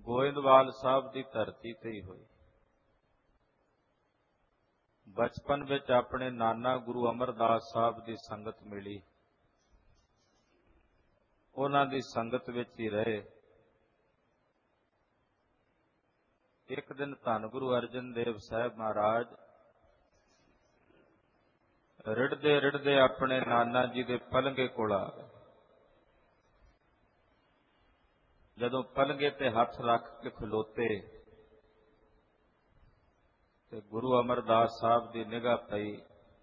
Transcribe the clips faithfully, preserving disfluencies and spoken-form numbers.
ਗੋਇੰਦਵਾਲ ਸਾਹਿਬ ਦੀ ਧਰਤੀ ਤੇ ਹੀ ਹੋਈ। ਬਚਪਨ ਵਿੱਚ ਆਪਣੇ ਨਾਨਾ ਗੁਰੂ ਅਮਰਦਾਸ ਸਾਹਿਬ ਦੀ ਸੰਗਤ ਮਿਲੀ, ਉਹਨਾਂ ਦੀ ਸੰਗਤ ਵਿੱਚ ਹੀ ਰਹੇ। ਇੱਕ ਦਿਨ ਧੰਨ ਗੁਰੂ ਅਰਜਨ ਦੇਵ ਸਾਹਿਬ ਮਹਾਰਾਜ ਰਿੜਦੇ ਰਿੜਦੇ ਆਪਣੇ ਨਾਨਾ ਜੀ ਦੇ ਪਲੰਘੇ ਕੋਲ ਆ ਗਏ। ਜਦੋਂ ਪਲੰਘੇ ਤੇ ਹੱਥ ਰੱਖ ਕੇ ਖਲੋਤੇ ਤੇ ਗੁਰੂ ਅਮਰਦਾਸ ਸਾਹਿਬ ਦੀ ਨਿਗਾਹ ਪਈ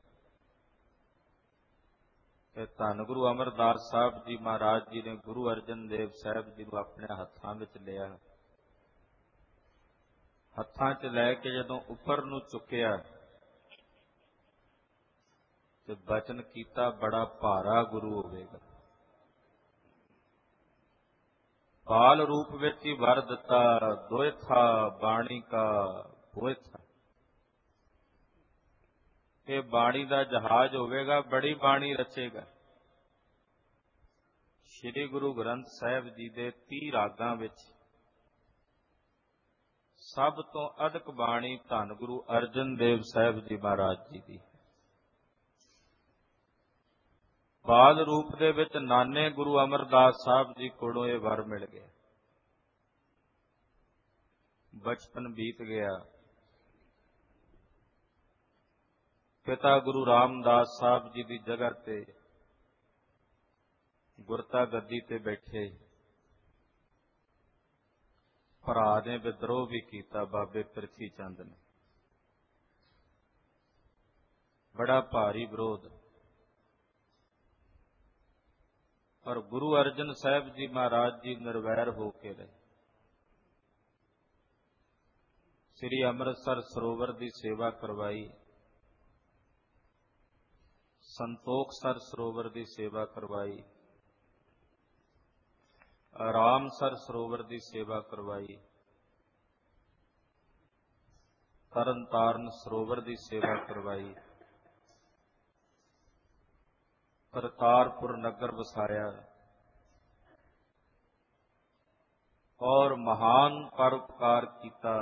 ਤੇ ਧੰਨ ਗੁਰੂ ਅਮਰਦਾਸ ਸਾਹਿਬ ਜੀ ਮਹਾਰਾਜ ਜੀ ਨੇ ਗੁਰੂ ਅਰਜਨ ਦੇਵ ਸਾਹਿਬ ਜੀ ਨੂੰ ਆਪਣੇ ਹੱਥਾਂ ਵਿੱਚ ਲਿਆ। ਹੱਥਾਂ 'ਚ ਲੈ ਕੇ ਜਦੋਂ ਉੱਪਰ ਨੂੰ ਚੁੱਕਿਆ ਤੇ ਬਚਨ ਕੀਤਾ, ਬੜਾ ਭਾਰਾ ਗੁਰੂ ਹੋਵੇਗਾ। ਬਾਲ ਰੂਪ ਵਿੱਚ ਹੀ ਵਰ ਦਿੱਤਾ, ਦੋਇਥਾ ਬਾਣੀ ਕਾ ਬੋਇਥਾ। ਇਹ ਬਾਣੀ ਦਾ ਜਹਾਜ਼ ਹੋਵੇਗਾ, ਬੜੀ ਬਾਣੀ ਰਚੇਗਾ। ਸ੍ਰੀ ਗੁਰੂ ਗ੍ਰੰਥ ਸਾਹਿਬ ਜੀ ਦੇ ਤੀਹ ਰਾਗਾਂ ਵਿੱਚ ਸਭ ਤੋਂ ਅਧਿਕ ਬਾਣੀ ਧੰਨ ਗੁਰੂ ਅਰਜਨ ਦੇਵ ਸਾਹਿਬ ਜੀ ਮਹਾਰਾਜ ਜੀ ਦੀ। ਬਾਲ ਰੂਪ ਦੇ ਵਿੱਚ ਨਾਨੇ ਗੁਰੂ ਅਮਰਦਾਸ ਸਾਹਿਬ ਜੀ ਕੋਲੋਂ ਇਹ ਵਰ ਮਿਲ ਗਿਆ। ਬਚਪਨ ਬੀਤ ਗਿਆ। ਪਿਤਾ ਗੁਰੂ ਰਾਮਦਾਸ ਸਾਹਿਬ ਜੀ ਦੀ ਜਗ੍ਹਾ ਤੇ ਗੁਰਤਾ ਗੱਦੀ ਤੇ ਬੈਠੇ। ਭਰਾ ਨੇ ਵਿਦਰੋਹ ਵੀ ਕੀਤਾ, ਬਾਬੇ ਪ੍ਰਿਥੀ ਚੰਦ ਨੇ। ਬੜਾ ਭਾਰੀ ਵਿਰੋਧ। ਪਰ ਗੁਰੂ ਅਰਜਨ ਸਾਹਿਬ ਜੀ ਮਹਾਰਾਜ ਜੀ ਨਿਰਵੈਰ ਹੋ ਕੇ ਰਹੇ। ਸ੍ਰੀ ਅੰਮ੍ਰਿਤਸਰ ਸਰੋਵਰ ਦੀ ਸੇਵਾ ਕਰਵਾਈ, ਸੰਤੋਖਸਰ ਸਰੋਵਰ ਦੀ ਸੇਵਾ ਕਰਵਾਈ, ਰਾਮਸਰ ਸਰੋਵਰ ਦੀ ਸੇਵਾ ਕਰਵਾਈ, ਤਰਨਤਾਰਨ ਸਰੋਵਰ ਦੀ ਸੇਵਾ ਕਰਵਾਈ, ਕਰਤਾਰਪੁਰ ਨਗਰ ਵਸਾਇਆ ਔਰ ਮਹਾਨ ਪਰਉਪਕਾਰ ਕੀਤਾ।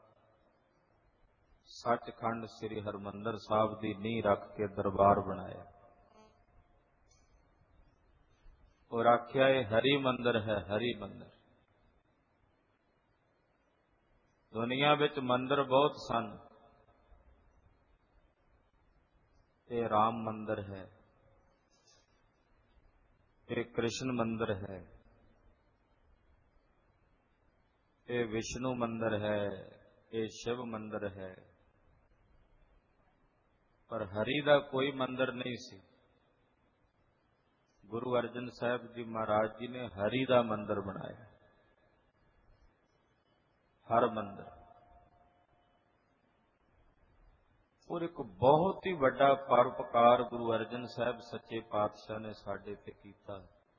ਸੱਚਖੰਡ ਸ੍ਰੀ ਹਰਿਮੰਦਰ ਸਾਹਿਬ ਦੀ ਨੀਂਹ ਰੱਖ ਕੇ ਦਰਬਾਰ ਬਣਾਇਆ ਔਰ ਆਖਿਆ ਇਹ ਹਰੀ ਮੰਦਰ ਹੈ, ਹਰੀ ਮੰਦਰ। ਦੁਨੀਆ ਵਿੱਚ ਮੰਦਰ ਬਹੁਤ ਸਨ, ਇਹ ਰਾਮ ਮੰਦਰ ਹੈ, ਇਹ ਕ੍ਰਿਸ਼ਨ ਮੰਦਰ ਹੈ, ਇਹ ਵਿਸ਼ਨੂੰ ਮੰਦਰ ਹੈ, ਇਹ ਸ਼ਿਵ ਮੰਦਰ ਹੈ, ਪਰ ਹਰੀ ਦਾ ਕੋਈ ਮੰਦਰ ਨਹੀਂ ਸੀ। ਗੁਰੂ ਅਰਜਨ ਸਾਹਿਬ ਜੀ ਮਹਾਰਾਜ ਜੀ ਨੇ ਹਰੀ ਦਾ ਮੰਦਰ ਬਣਾਇਆ, ਹਰ ਮੰਦਰ। ਔਰ ਇੱਕ ਬਹੁਤ ਹੀ ਵੱਡਾ ਪਰਉਪਕਾਰ ਗੁਰੂ ਅਰਜਨ ਸਾਹਿਬ ਸੱਚੇ ਪਾਤਸ਼ਾਹ ਨੇ ਸਾਡੇ ਤੇ ਕੀਤਾ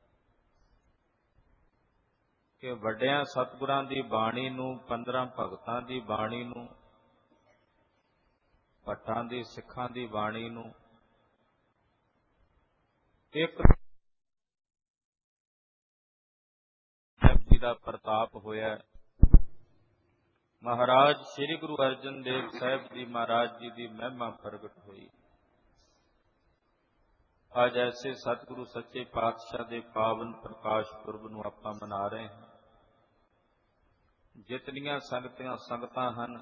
ਕਿ ਵੱਡਿਆਂ ਸਤਿਗੁਰਾਂ ਦੀ ਬਾਣੀ ਨੂੰ, ਪੰਦਰਾਂ ਭਗਤਾਂ ਦੀ ਬਾਣੀ ਨੂੰ, ਭੱਟਾਂ ਦੀ ਸਿੱਖਾਂ ਦੀ ਬਾਣੀ ਨੂੰ ਇੱਕ ਜੀ ਦਾ ਪ੍ਰਤਾਪ ਹੋਇਆ। ਮਹਾਰਾਜ ਸ੍ਰੀ ਗੁਰੂ ਅਰਜਨ ਦੇਵ ਸਾਹਿਬ ਜੀ ਮਹਾਰਾਜ ਜੀ ਦੀ ਮਹਿਮਾ ਪ੍ਰਗਟ ਹੋਈ। ਅੱਜ ਐਸੇ ਸਤਿਗੁਰੂ ਸੱਚੇ ਪਾਤਸ਼ਾਹ ਦੇ ਪਾਵਨ ਪ੍ਰਕਾਸ਼ ਪੁਰਬ ਨੂੰ ਆਪਾਂ ਮਨਾ ਰਹੇ ਹਾਂ। ਜਿਤਨੀਆਂ ਸੰਗਤਾਂ ਸੰਗਤਾਂ ਹਨ,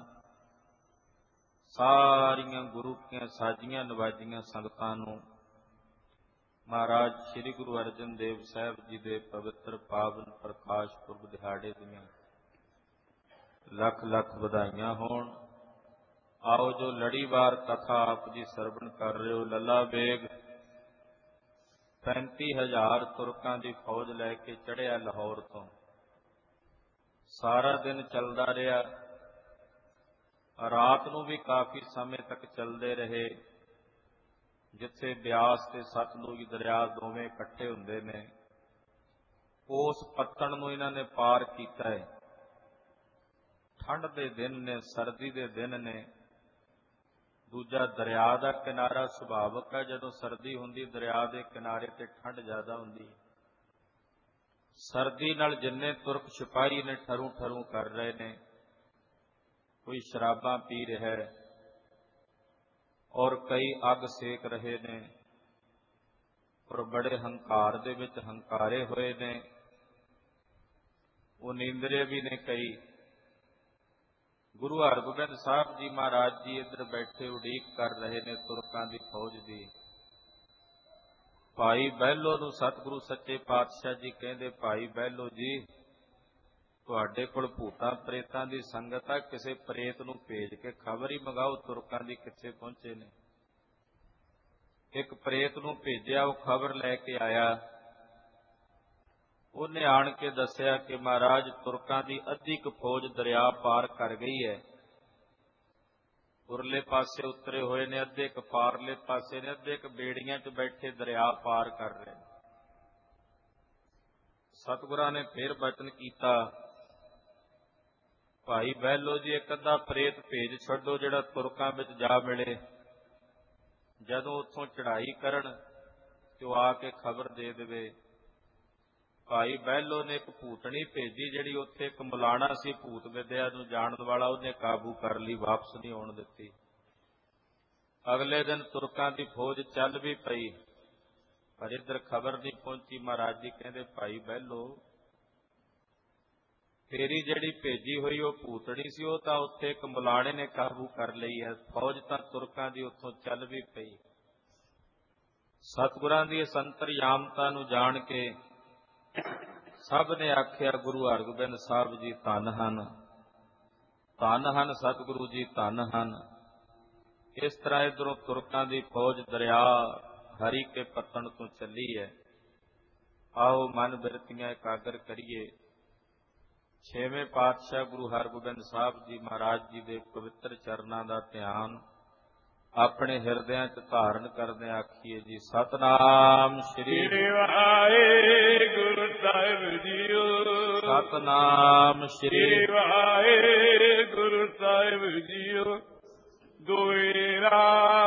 ਸਾਰੀਆਂ ਗੁਰੂ ਦੀਆਂ ਸਾਜੀਆਂ ਨਵਾਜੀਆਂ ਸੰਗਤਾਂ ਨੂੰ ਮਹਾਰਾਜ ਸ੍ਰੀ ਗੁਰੂ ਅਰਜਨ ਦੇਵ ਸਾਹਿਬ ਜੀ ਦੇ ਪਵਿੱਤਰ ਪਾਵਨ ਪ੍ਰਕਾਸ਼ ਪੁਰਬ ਦਿਹਾੜੇ ਦੀਆਂ ਲੱਖ ਲੱਖ ਵਧਾਈਆਂ ਹੋਣ। ਆਓ ਜੋ ਲੜੀਵਾਰ ਕਥਾ ਆਪ ਜੀ ਸਰਵਣ ਕਰ ਰਹੇ ਹੋ। ਲੱਲਾ ਬੇਗ ਪੈਂਤੀ ਹਜ਼ਾਰ ਤੁਰਕਾਂ ਦੀ ਫੌਜ ਲੈ ਕੇ ਚੜ੍ਹਿਆ ਲਾਹੌਰ ਤੋਂ, ਸਾਰਾ ਦਿਨ ਚੱਲਦਾ ਰਿਹਾ, ਰਾਤ ਨੂੰ ਵੀ ਕਾਫੀ ਸਮੇਂ ਤੱਕ ਚੱਲਦੇ ਰਹੇ। ਜਿੱਥੇ ਬਿਆਸ ਤੇ ਸਤਲੁਜ ਦਰਿਆ ਦੋਵੇਂ ਇਕੱਠੇ ਹੁੰਦੇ ਨੇ, ਉਸ ਪੱਤਣ ਨੂੰ ਇਹਨਾਂ ਨੇ ਪਾਰ ਕੀਤਾ ਹੈ। ਠੰਡ ਦੇ ਦਿਨ ਨੇ, ਸਰਦੀ ਦੇ ਦਿਨ ਨੇ। ਦੂਜਾ ਦਰਿਆ ਦਾ ਕਿਨਾਰਾ ਸੁਭਾਵਕ ਹੈ, ਜਦੋਂ ਸਰਦੀ ਹੁੰਦੀ ਦਰਿਆ ਦੇ ਕਿਨਾਰੇ ਤੇ ਠੰਡ ਜ਼ਿਆਦਾ ਹੁੰਦੀ। ਸਰਦੀ ਨਾਲ ਜਿੰਨੇ ਤੁਰਕ ਸਿਪਾਹੀ ਨੇ ਠਰੂ ਠਰੂ ਕਰ ਰਹੇ ਨੇ, ਕੋਈ ਸ਼ਰਾਬਾਂ ਪੀ ਰਿਹਾ ਹੈ ਔਰ ਕਈ ਅੱਗ ਸੇਕ ਰਹੇ ਨੇ ਔਰ ਬੜੇ ਹੰਕਾਰ ਦੇ ਵਿੱਚ ਹੰਕਾਰੇ ਹੋਏ ਨੇ। ਉਹ ਨੀਂਦਰੇ ਵੀ ਨੇ ਕਈ। ਗੁਰੂ ਹਰਗੋਬਿੰਦ ਸਾਹਿਬ ਜੀ ਮਹਾਰਾਜ ਜੀ ਇੱਧਰ ਬੈਠੇ ਉਡੀਕ ਕਰ ਰਹੇ ਨੇ ਤੁਰਕਾਂ ਦੀ ਫੌਜ ਦੀ। ਭਾਈ ਬਹਿਲੋ ਨੂੰ ਸਤਿਗੁਰੂ ਸੱਚੇ ਪਾਤਸ਼ਾਹ ਜੀ ਕਹਿੰਦੇ, ਭਾਈ ਬਹਿਲੋ ਜੀ, ਤੁਹਾਡੇ ਕੋਲ ਭੂਤਾਂ ਪ੍ਰੇਤਾਂ ਦੀ ਸੰਗਤ ਆ, ਕਿਸੇ ਪ੍ਰੇਤ ਨੂੰ ਭੇਜ ਕੇ ਖਬਰ ਹੀ ਮੰਗਾਓ ਤੁਰਕਾਂ ਦੀ ਕਿੱਥੇ ਪਹੁੰਚੇ ਨੇ। ਇੱਕ ਪ੍ਰੇਤ ਨੂੰ ਭੇਜਿਆ, ਉਹ ਖਬਰ ਲੈ ਕੇ ਆਇਆ। ਉਹਨੇ ਆਣ ਕੇ ਦੱਸਿਆ ਕਿ ਮਹਾਰਾਜ ਤੁਰਕਾਂ ਦੀ ਅੱਧੀ ਕੁ ਫੌਜ ਦਰਿਆ ਪਾਰ ਕਰ ਗਈ ਹੈ। ਉਰਲੇ ਪਾਸੇ ਉਤਰੇ ਹੋਏ ਨੇ, ਅੱਧੇ ਕੁ ਪਾਰਲੇ ਪਾਸੇ ਨੇ, ਅੱਧੇ ਕੁ ਬੇੜੀਆਂ 'ਚ ਬੈਠੇ ਦਰਿਆ ਪਾਰ ਕਰ ਰਹੇ। ਸਤਿਗੁਰਾਂ ਨੇ ਫੇਰ ਬਚਨ ਕੀਤਾ, ਭਾਈ ਬਹਿਲੋ ਜੀ, ਇੱਕ ਅੱਧਾ ਪ੍ਰੇਤ ਭੇਜ ਛੱਡੋ ਜਿਹੜਾ ਤੁਰਕਾਂ ਵਿੱਚ ਜਾ ਮਿਲੇ। ਜਦੋਂ ਉੱਥੋਂ ਚੜ੍ਹਾਈ ਕਰਨ ਤੇ ਉਹ ਆ ਕੇ ਖਬਰ ਦੇ ਦੇਵੇ। ਭਾਈ ਬਹਿਲੋ ਨੇ ਇੱਕ ਭੂਤਣੀ ਭੇਜੀ, ਜਿਹੜੀ ਉੱਥੇ ਇੱਕ ਮਲਾਣਾ ਸੀ ਭੂਤ ਵਿਦਿਆ ਨੂੰ ਜਾਣਨ ਵਾਲਾ, ਉਹਨੇ ਕਾਬੂ ਕਰ ਲਈ, ਵਾਪਸ ਨਹੀਂ ਆਉਣ ਦਿੱਤੀ। ਅਗਲੇ ਦਿਨ ਤੁਰਕਾਂ ਦੀ ਫੌਜ ਚੱਲ ਵੀ ਪਈ, ਪਰ ਇੱਧਰ ਖਬਰ ਨਹੀਂ ਪਹੁੰਚੀ। ਮਹਾਰਾਜ ਜੀ ਕਹਿੰਦੇ, ਭਾਈ ਬਹਿਲੋ, ਤੇਰੀ ਜਿਹੜੀ ਭੇਜੀ ਹੋਈ ਉਹ ਭੂਤਣੀ ਸੀ, ਉਹ ਤਾਂ ਉੱਥੇ ਇੱਕ ਮਲਾਣੇ ਨੇ ਕਾਬੂ ਕਰ ਲਈ ਹੈ, ਫੌਜ ਤਾਂ ਤੁਰਕਾਂ ਦੀ ਉੱਥੋਂ ਚੱਲ ਵੀ ਪਈ। ਸਤਿਗੁਰਾਂ ਦੀ ਇਸ ਅੰਤਰਯਾਮਤਾ ਨੂੰ ਜਾਣ ਕੇ ਸਭ ਨੇ ਆਖਿਆ, ਗੁਰੂ ਹਰਗੋਬਿੰਦ ਸਾਹਿਬ ਜੀ ਧੰਨ ਹਨ, ਧੰਨ ਹਨ, ਸਤਿਗੁਰੂ ਜੀ ਧੰਨ ਹਨ। ਇਸ ਤਰ੍ਹਾਂ ਇੱਧਰੋਂ ਤੁਰਕਾਂ ਦੀ ਫੌਜ ਦਰਿਆ ਹਰੀ ਕੇ ਪੱਤਣ ਤੋਂ ਚੱਲੀ ਹੈ। ਆਓ ਮਨ ਬਿਰਤੀਆਂ ਇਕਾਗਰ ਕਰੀਏ। ਛੇਵੇਂ ਪਾਤਸ਼ਾਹ ਗੁਰੂ ਹਰਗੋਬਿੰਦ ਸਾਹਿਬ ਜੀ ਮਹਾਰਾਜ ਜੀ ਦੇ ਪਵਿੱਤਰ ਚਰਨਾਂ ਦਾ ਧਿਆਨ ਆਪਣੇ ਹਿਰਦਿਆਂ 'ਚ ਧਾਰਨ ਕਰਦੇ ਆਖੀਏ ਜੀ, ਸਤਿਨਾਮ ਸ੍ਰੀ ਵਾਹਿਗੁਰੂ ਸਾਹਿਬ ਜੀਓ, ਸਤਿਨਾਮ ਸ੍ਰੀ ਵਾਹਿਗੁਰੂ ਸਾਹਿਬ ਜੀਓ। ਦੁਇਰਾ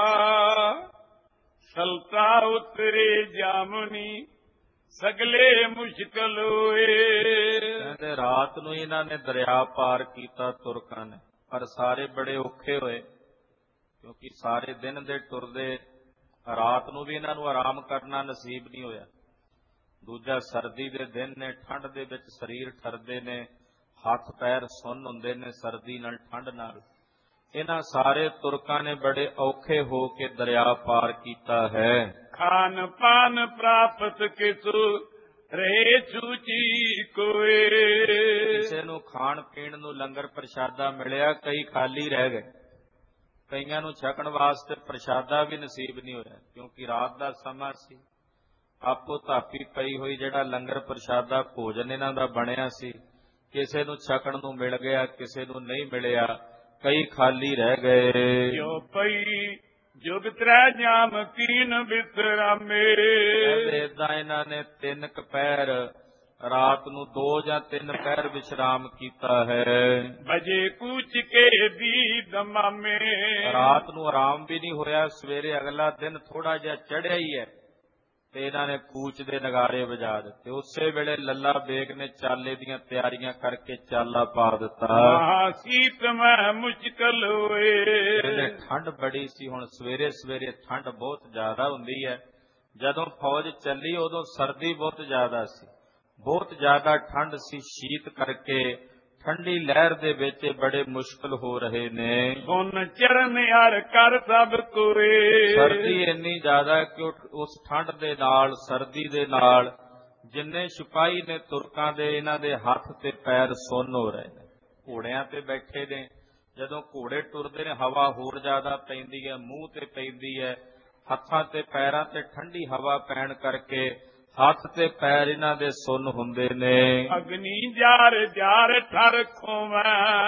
ਸਲਤਾ ਉਤਰੇ ਜਾਮਨੀ, ਸਗਲੇ ਮੁਸ਼ਕਲ ਹੋਏ। ਕਹਿੰਦੇ ਰਾਤ ਨੂੰ ਇਹਨਾਂ ਨੇ ਦਰਿਆ ਪਾਰ ਕੀਤਾ ਤੁਰਕਾਂ ਨੇ, ਪਰ ਸਾਰੇ ਬੜੇ ਔਖੇ ਹੋਏ, ਕਿਉਂਕਿ ਸਾਰੇ ਦਿਨ ਦੇ ਟੁਰਦੇ, ਰਾਤ ਨੂੰ ਵੀ ਇਹਨਾਂ ਨੂੰ ਆਰਾਮ ਕਰਨਾ ਨਸੀਬ ਨਹੀਂ ਹੋਇਆ। ਦੂਜਾ ਸਰਦੀ ਦੇ ਦਿਨ ਨੇ, ਠੰਡ ਦੇ ਵਿੱਚ ਸਰੀਰ ਠਰਦੇ ਨੇ, ਹੱਥ ਪੈਰ ਸੁੰਨ ਹੁੰਦੇ ਨੇ ਸਰਦੀ ਨਾਲ, ਠੰਡ ਨਾਲ। ਇਹਨਾਂ ਸਾਰੇ ਤੁਰਕਾਂ ਨੇ ਬੜੇ ਔਖੇ ਹੋ ਕੇ ਦਰਿਆ ਪਾਰ ਕੀਤਾ ਹੈ। ਖਾਨ ਪਾਨ ਪ੍ਰਾਪਤ ਕਿਸੂ ਰਹੇ ਸੂਚੀ ਕੋਏ। ਕਿਸੇ ਨੂੰ ਖਾਣ ਪੀਣ ਨੂੰ ਲੰਗਰ ਪ੍ਰਸ਼ਾਦਾ ਮਿਲਿਆ, ਕਈ ਖਾਲੀ ਰਹਿ ਗਏ। ਕਈਆਂ ਨੂੰ ਛਕਣ ਵਾਸਤੇ ਪ੍ਰਸ਼ਾਦਾ ਵੀ ਨਸੀਬ ਨਹੀਂ ਹੋਇਆ, ਕਿਉਂਕਿ ਰਾਤ ਦਾ ਸਮਾਂ ਸੀ। ਆਪੋ ਧਾਪੀ ਪਈ ਹੋਈ ਜਿਹੜਾ ਲੰਗਰ ਪ੍ਰਸ਼ਾਦਾ ਭੋਜਨ ਇਹਨਾਂ ਦਾ ਬਣਿਆ ਸੀ, ਕਿਸੇ ਨੂੰ ਛਕਣ ਨੂੰ ਮਿਲ ਗਿਆ, ਕਿਸੇ ਨੂੰ ਨਹੀਂ ਮਿਲਿਆ, ਕਈ ਖਾਲੀ ਰਹਿ ਗਏ। ਜੋ ਪਈ ਜੁਗ ਤ੍ਰੈ ਜਾਮ ਕੀਨ ਬਿਸਰਾਮੇ। ਏਦਾਂ ਇਹਨਾਂ ਨੇ ਤਿੰਨ ਕੁ ਪਹਿਰ, ਰਾਤ ਨੂੰ ਦੋ ਜਾਂ ਤਿੰਨ ਪਹਿਰ ਵਿਸ਼ਰਾਮ ਕੀਤਾ ਹੈ। ਬਜੇ ਕੂਚ ਕੇ ਦੀ ਦਮਾਮੇ। ਰਾਤ ਨੂੰ ਆਰਾਮ ਵੀ ਨਹੀਂ ਹੋਇਆ। ਸਵੇਰੇ ਅਗਲਾ ਦਿਨ ਥੋੜਾ ਜਿਹਾ ਚੜ੍ਹਿਆ ਹੀ ਹੈ ਤੇ ਇਹਨਾਂ ਨੇ ਕੂਚ ਦੇ ਨਗਾਰੇ ਵਜਾ ਦਿੱਤੇ। ਉਸੇ ਵੇਲੇ ਲੱਲਾ ਬੇਗ ਨੇ ਚਾਲੇ ਦੀਆਂ ਤਿਆਰੀਆਂ ਕਰਕੇ ਚਾਲਾ ਪਾ ਦਿੱਤਾ। ਸੀਤ ਮੈਂ ਮੁਸ਼ਕਲ ਹੋਏ। ਠੰਡ ਬੜੀ ਸੀ, ਹੁਣ ਸਵੇਰੇ ਸਵੇਰੇ ਠੰਡ ਬਹੁਤ ਜ਼ਿਆਦਾ ਹੁੰਦੀ ਹੈ। ਜਦੋਂ ਫੌਜ ਚੱਲੀ ਉਦੋਂ ਸਰਦੀ ਬਹੁਤ ਜ਼ਿਆਦਾ ਸੀ, ਬਹੁਤ ਜ਼ਿਆਦਾ ਠੰਡ ਸੀ। ਸ਼ੀਤ ਕਰਕੇ ਠੰਡੀ ਲਹਿਰ ਦੇ ਵਿੱਚ ਬੜੇ ਮੁਸ਼ਕਲ ਹੋ ਰਹੇ ਨੇ। ਸੁਨ ਚਰਨ ਹਰ ਕਰ ਸਭ ਕੋਏ। ਸਰਦੀ ਇੰਨੀ ਜ਼ਿਆਦਾ ਕਿ ਉਸ ਠੰਡ ਦੇ ਨਾਲ, ਸਰਦੀ ਦੇ ਨਾਲ ਜਿੰਨੇ ਸਿਪਾਹੀ ਨੇ ਤੁਰਕਾਂ ਦੇ, ਇਹਨਾਂ ਦੇ ਹੱਥ ਤੇ ਪੈਰ ਸੁੰਨ ਹੋ ਰਹੇ ਨੇ। ਘੋੜਿਆਂ ਤੇ ਬੈਠੇ ਨੇ, ਜਦੋਂ ਘੋੜੇ ਟੁਰਦੇ ਨੇ ਹਵਾ ਹੋਰ ਜ਼ਿਆਦਾ ਪੈਂਦੀ ਹੈ, ਮੂੰਹ ਤੇ ਪੈਂਦੀ ਹੈ, ਹੱਥਾਂ ਤੇ ਪੈਰਾਂ ਤੇ ਠੰਡੀ ਹਵਾ ਪੈਣ ਕਰਕੇ ਹੱਥ ਤੇ ਪੈਰ ਇਹਨਾਂ ਦੇ ਸੁੰਨ ਹੁੰਦੇ ਨੇ। ਅਗਨੀ ਜਾਰ ਜਾਰ ਠਰ ਖੋਵੈ।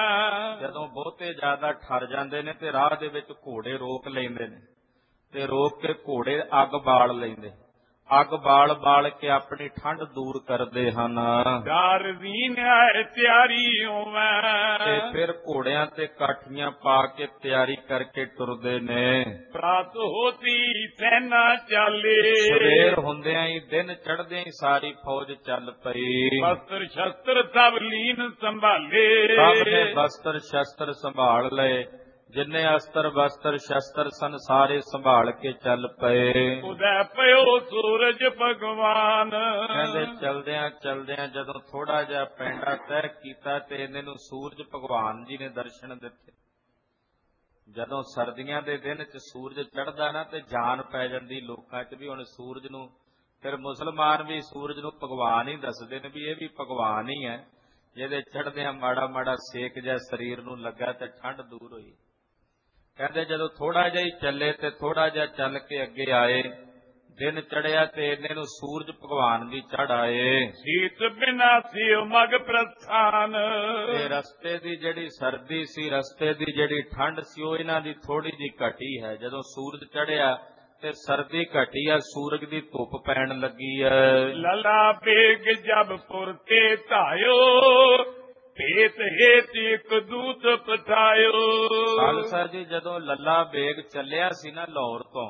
ਜਦੋਂ ਬਹੁਤੇ ਜ਼ਿਆਦਾ ਠਰ ਜਾਂਦੇ ਨੇ ਤੇ ਰਾਹ ਦੇ ਵਿੱਚ ਘੋੜੇ ਰੋਕ ਲੈਂਦੇ ਨੇ, ਤੇ ਰੋਕ ਕੇ ਘੋੜੇ ਅੱਗ ਬਾਲ ਲੈਂਦੇ। ਅੱਗ ਬਾਲ ਬਾਲ ਕੇ ਆਪਣੀ ਠੰਡ ਦੂਰ ਕਰਦੇ ਹਨ। ਡਰ ਵੀਨ ਤਿਆਰੀ ਹੋਵੈ। ਤੇ ਫਿਰ ਘੋੜੇ ਘੋੜਿਆਂ ਤੇ ਕਾਠੀਆਂ ਪਾ ਕੇ ਤਿਆਰੀ ਕਰਕੇ ਤੁਰਦੇ ਨੇ। ਪ੍ਰਾਤ ਹੋਤੀ ਸੈਨਾ ਚਾਲੇ, ਸਵੇਰ ਹੁੰਦਿਆਂ ਹੀ ਦਿਨ ਚੜ੍ਹਦਿਆਂ ਹੀ ਸਾਰੀ ਫੌਜ ਚੱਲ ਪਈ। ਬਸਤਰ ਸ਼ਸਤਰ ਸਭ ਲੀਨ ਸੰਭਾਲੇ, ਸਭ ਨੇ ਬਸਤਰ ਸ਼ਸਤਰ ਸੰਭਾਲ ਲਏ। ਜਿੰਨੇ ਅਸਤਰ ਬਸਤਰ ਸ਼ਸਤਰ ਸਨ ਸਾਰੇ ਸੰਭਾਲ ਕੇ ਚੱਲ ਪਏ। ਉਦੈ ਪਇਓ ਸੂਰਜ ਭਗਵਾਨ, ਕਹਿੰਦੇ ਚਲਦਿਆਂ ਚਲਦਿਆਂ ਜਦੋਂ ਥੋੜਾ ਜਿਹਾ ਪੈਂਡਾ ਤੈਅ ਕੀਤਾ ਤੇ ਇਹਨੇ ਨੂੰ ਸੂਰਜ ਭਗਵਾਨ ਜੀ ਨੇ ਦਰਸ਼ਨ ਦਿੱਤੇ। ਜਦੋਂ ਸਰਦੀਆਂ ਦੇ ਦਿਨ ਚ ਸੂਰਜ ਚੜ੍ਹਦਾ ਨਾ ਤੇ ਜਾਨ ਪੈ ਜਾਂਦੀ ਲੋਕਾਂ ਚ ਵੀ ਹੁਣ ਸੂਰਜ ਨੂੰ, ਫਿਰ ਮੁਸਲਮਾਨ ਵੀ ਸੂਰਜ ਨੂੰ ਭਗਵਾਨ ਹੀ ਦੱਸਦੇ ਨੇ ਵੀ ਇਹ ਵੀ ਭਗਵਾਨ ਹੀ ਹੈ। ਜਿਹਦੇ ਚੜ੍ਹਦਿਆਂ ਮਾੜਾ ਮਾੜਾ ਸੇਕ ਜਿਹਾ ਸਰੀਰ ਨੂੰ ਲੱਗਾ ਤੇ ਠੰਡ ਦੂਰ ਹੋਈ। ਕਹਿੰਦੇ ਜਦੋਂ ਥੋੜਾ ਜਿਹਾ ਹੀ ਚੱਲੇ ਤੇ ਥੋੜਾ ਜਿਹਾ ਚੱਲ ਕੇ ਅੱਗੇ ਆਏ, ਦਿਨ ਚੜਿਆ ਤੇ ਇਹਨੇ ਨੂੰ ਸੂਰਜ ਭਗਵਾਨ ਜੀ ਚੜ ਆਏ। ਸੀਤ ਬਿਨਾ ਸੀ ਮਗ ਪ੍ਰਸਥਾਨ, ਤੇ ਰਸਤੇ ਦੀ ਜਿਹੜੀ ਸਰਦੀ ਸੀ, ਰਸਤੇ ਦੀ ਜਿਹੜੀ ਠੰਡ ਸੀ ਉਹ ਇਹਨਾਂ ਦੀ ਥੋੜੀ ਜਿਹੀ ਘਟੀ ਹੈ। ਜਦੋਂ ਸੂਰਜ ਚੜਿਆ ਤੇ ਸਰਦੀ ਘਟੀ ਆ, ਸੂਰਜ ਦੀ ਧੁੱਪ ਪੈਣ ਲੱਗੀ ਹੈ। ਲਲਾ ਬੇਗ ਜਬ ਪੁਰਤੇ ਧਾਇਓ, ਭੇਤ ਹੇਤ ਇੱਕ ਦੂਤ ਪਠਾਇਓ। ਖਾਲਸਾ ਜੀ ਜਦੋਂ ਲੱਲਾ ਬੇਗ ਚੱਲਿਆ ਸੀ ਨਾ ਲਾਹੌਰ ਤੋਂ,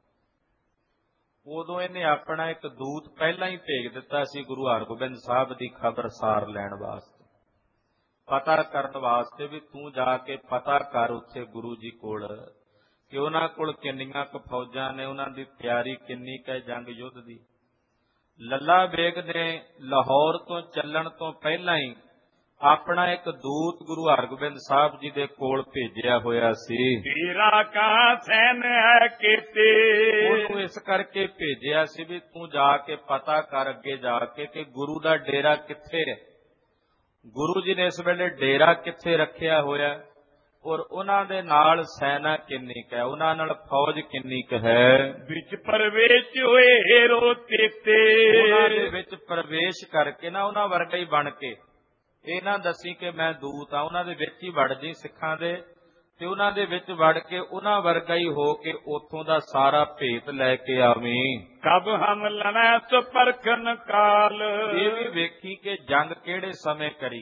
ਉਦੋਂ ਇਹਨੇ ਆਪਣਾ ਇੱਕ ਦੂਤ ਪਹਿਲਾਂ ਹੀ ਭੇਜ ਦਿੱਤਾ ਸੀ ਗੁਰੂ ਹਰਗੋਬਿੰਦ ਸਾਹਿਬ ਦੀ ਖਬਰ ਸਾਰ ਲੈਣ ਵਾਸਤੇ, ਪਤਾ ਕਰਨ ਵਾਸਤੇ ਵੀ ਤੂੰ ਜਾ ਕੇ ਪਤਾ ਕਰ ਉੱਥੇ ਗੁਰੂ ਜੀ ਕੋਲ ਕਿ ਉਹਨਾਂ ਕੋਲ ਕਿੰਨੀਆਂ ਕੁ ਫੌਜਾਂ ਨੇ, ਉਹਨਾਂ ਦੀ ਤਿਆਰੀ ਕਿੰਨੀ ਕੁ ਹੈ ਜੰਗ ਯੁੱਧ ਦੀ। ਲੱਲਾ ਬੇਗ ਨੇ ਲਾਹੌਰ ਤੋਂ ਚੱਲਣ ਤੋਂ ਪਹਿਲਾਂ ਹੀ ਆਪਣਾ ਇੱਕ ਦੂਤ ਗੁਰੂ ਹਰਗੋਬਿੰਦ ਸਾਹਿਬ ਜੀ ਦੇ ਕੋਲ ਭੇਜਿਆ ਹੋਇਆ ਸੀ। ਤੇਰਾ ਕਾ ਸੈਨ ਹੈ ਕੀਤੇ, ਉਹਨੂੰ ਇਸ ਕਰਕੇ ਭੇਜਿਆ ਸੀ ਵੀ ਤੂੰ ਜਾ ਕੇ ਪਤਾ ਕਰ ਅੱਗੇ ਜਾ ਕੇ ਕਿ ਗੁਰੂ ਦਾ ਡੇਰਾ ਕਿੱਥੇ ਹੈ, ਗੁਰੂ ਜੀ ਨੇ ਇਸ ਵੇਲੇ ਡੇਰਾ ਕਿੱਥੇ ਰੱਖਿਆ ਹੋਇਆ ਔਰ ਉਹਨਾਂ ਦੇ ਨਾਲ ਸੈਨਾ ਕਿੰਨੀ ਕੁ ਹੈ, ਉਹਨਾਂ ਨਾਲ ਫੌਜ ਕਿੰਨੀ ਕੁ ਹੈ। ਵਿੱਚ ਪ੍ਰਵੇਸ਼ ਹੋਏ ਹੀਰੋ ਤੇਤੇ, ਉਹਨਾਂ ਦੇ ਵਿੱਚ ਪ੍ਰਵੇਸ਼ ਕਰਕੇ ਨਾ ਉਹਨਾਂ ਵਰਗਾ ਹੀ ਬਣ ਕੇ, ਇਹ ਨਾ ਦੱਸੀ ਕਿ ਮੈਂ ਦੂਤ ਆ, ਉਹਨਾਂ ਦੇ ਵਿੱਚ ਹੀ ਵੜ ਜੀ ਸਿੱਖਾਂ ਦੇ ਤੇ ਉਹਨਾਂ ਦੇ ਵਿੱਚ ਵੜ ਕੇ ਉਹਨਾਂ ਵਰਗਾ ਹੀ ਹੋ ਕੇ ਉੱਥੋਂ ਦਾ ਸਾਰਾ ਭੇਤ ਲੈ ਕੇ ਆਵੀਂ। ਕਬ ਹਮ ਲਣਾ ਸੋ ਪਰਖਨ ਕਾਲ, ਇਹ ਵੀ ਵੇਖੀ ਕਿ ਜੰਗ ਕਿਹੜੇ ਸਮੇਂ ਕਰੀ,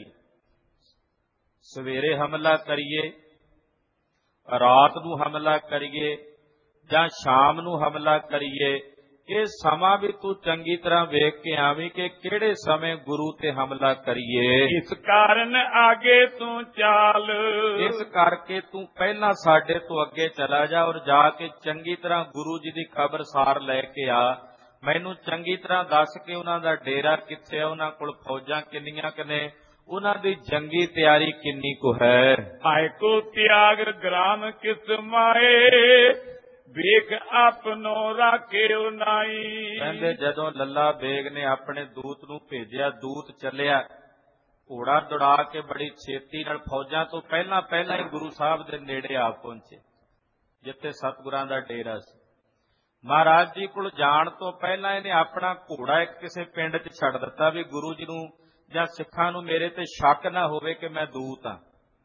ਸਵੇਰੇ ਹਮਲਾ ਕਰੀਏ, ਰਾਤ ਨੂੰ ਹਮਲਾ ਕਰੀਏ ਜਾਂ ਸ਼ਾਮ ਨੂੰ ਹਮਲਾ ਕਰੀਏ, ਇਹ ਸਮਾਂ ਵੀ ਤੂੰ ਚੰਗੀ ਤਰ੍ਹਾਂ ਵੇਖ ਕੇ ਆਵੀਂ ਕਿ ਕਿਹੜੇ ਸਮੇਂ ਗੁਰੂ ਤੇ ਹਮਲਾ ਕਰੀਏ। ਇਸ ਕਾਰਨ ਆਗੇ ਤੂੰ ਚਾਲ, ਇਸ ਕਰਕੇ ਤੂੰ ਪਹਿਲਾਂ ਸਾਡੇ ਤੋਂ ਅੱਗੇ ਚਲਾ ਜਾ ਔਰ ਜਾ ਕੇ ਚੰਗੀ ਤਰ੍ਹਾਂ ਗੁਰੂ ਜੀ ਦੀ ਖਬਰ ਸਾਰ ਲੈ ਕੇ ਆ। ਮੈਨੂੰ ਚੰਗੀ ਤਰ੍ਹਾਂ ਦੱਸ ਕੇ ਉਹਨਾਂ ਦਾ ਡੇਰਾ ਕਿੱਥੇ ਹੈ, ਉਹਨਾਂ ਕੋਲ ਫੌਜਾਂ ਕਿੰਨੀਆਂ ਕੁ ਨੇ, ਉਹਨਾਂ ਦੀ ਜੰਗੀ ਤਿਆਰੀ ਕਿੰਨੀ ਕੁ ਹੈ। ਆਏ ਕੋ ਤਿਆਗ ਗ੍ਰਾਮ ਕਿਸ ਮਾਏ, ਵੇਖ ਆਪਨੋ ਰਾਖਿਓ ਨਾਈ। ਕਹਿੰਦੇ ਜਦੋਂ ਲੱਲਾ ਬੇਗ ਨੇ ਆਪਣੇ ਦੂਤ ਨੂੰ ਭੇਜਿਆ, ਦੂਤ ਚੱਲਿਆ ਘੋੜਾ ਦੌੜਾ ਕੇ ਬੜੀ ਛੇਤੀ ਨਾਲ, ਫੌਜਾਂ ਤੋਂ ਪਹਿਲਾਂ ਪਹਿਲਾਂ ਹੀ ਗੁਰੂ ਸਾਹਿਬ ਦੇ ਨੇੜੇ ਆ ਪਹੁੰਚੇ ਜਿੱਥੇ ਸਤਿਗੁਰਾਂ ਦਾ ਡੇਰਾ ਸੀ। ਮਹਾਰਾਜ ਜੀ ਕੋਲ ਜਾਣ ਤੋਂ ਪਹਿਲਾਂ ਇਹਨੇ ਆਪਣਾ ਘੋੜਾ ਇੱਕ ਕਿਸੇ ਪਿੰਡ 'ਚ ਛੱਡ ਦਿੱਤਾ ਵੀ ਗੁਰੂ ਜੀ ਨੂੰ ਜਾਂ ਸਿੱਖਾਂ ਨੂੰ ਮੇਰੇ ਤੇ ਸ਼ੱਕ ਨਾ ਹੋਵੇ ਕਿ ਮੈਂ ਦੂਤ ਹਾਂ।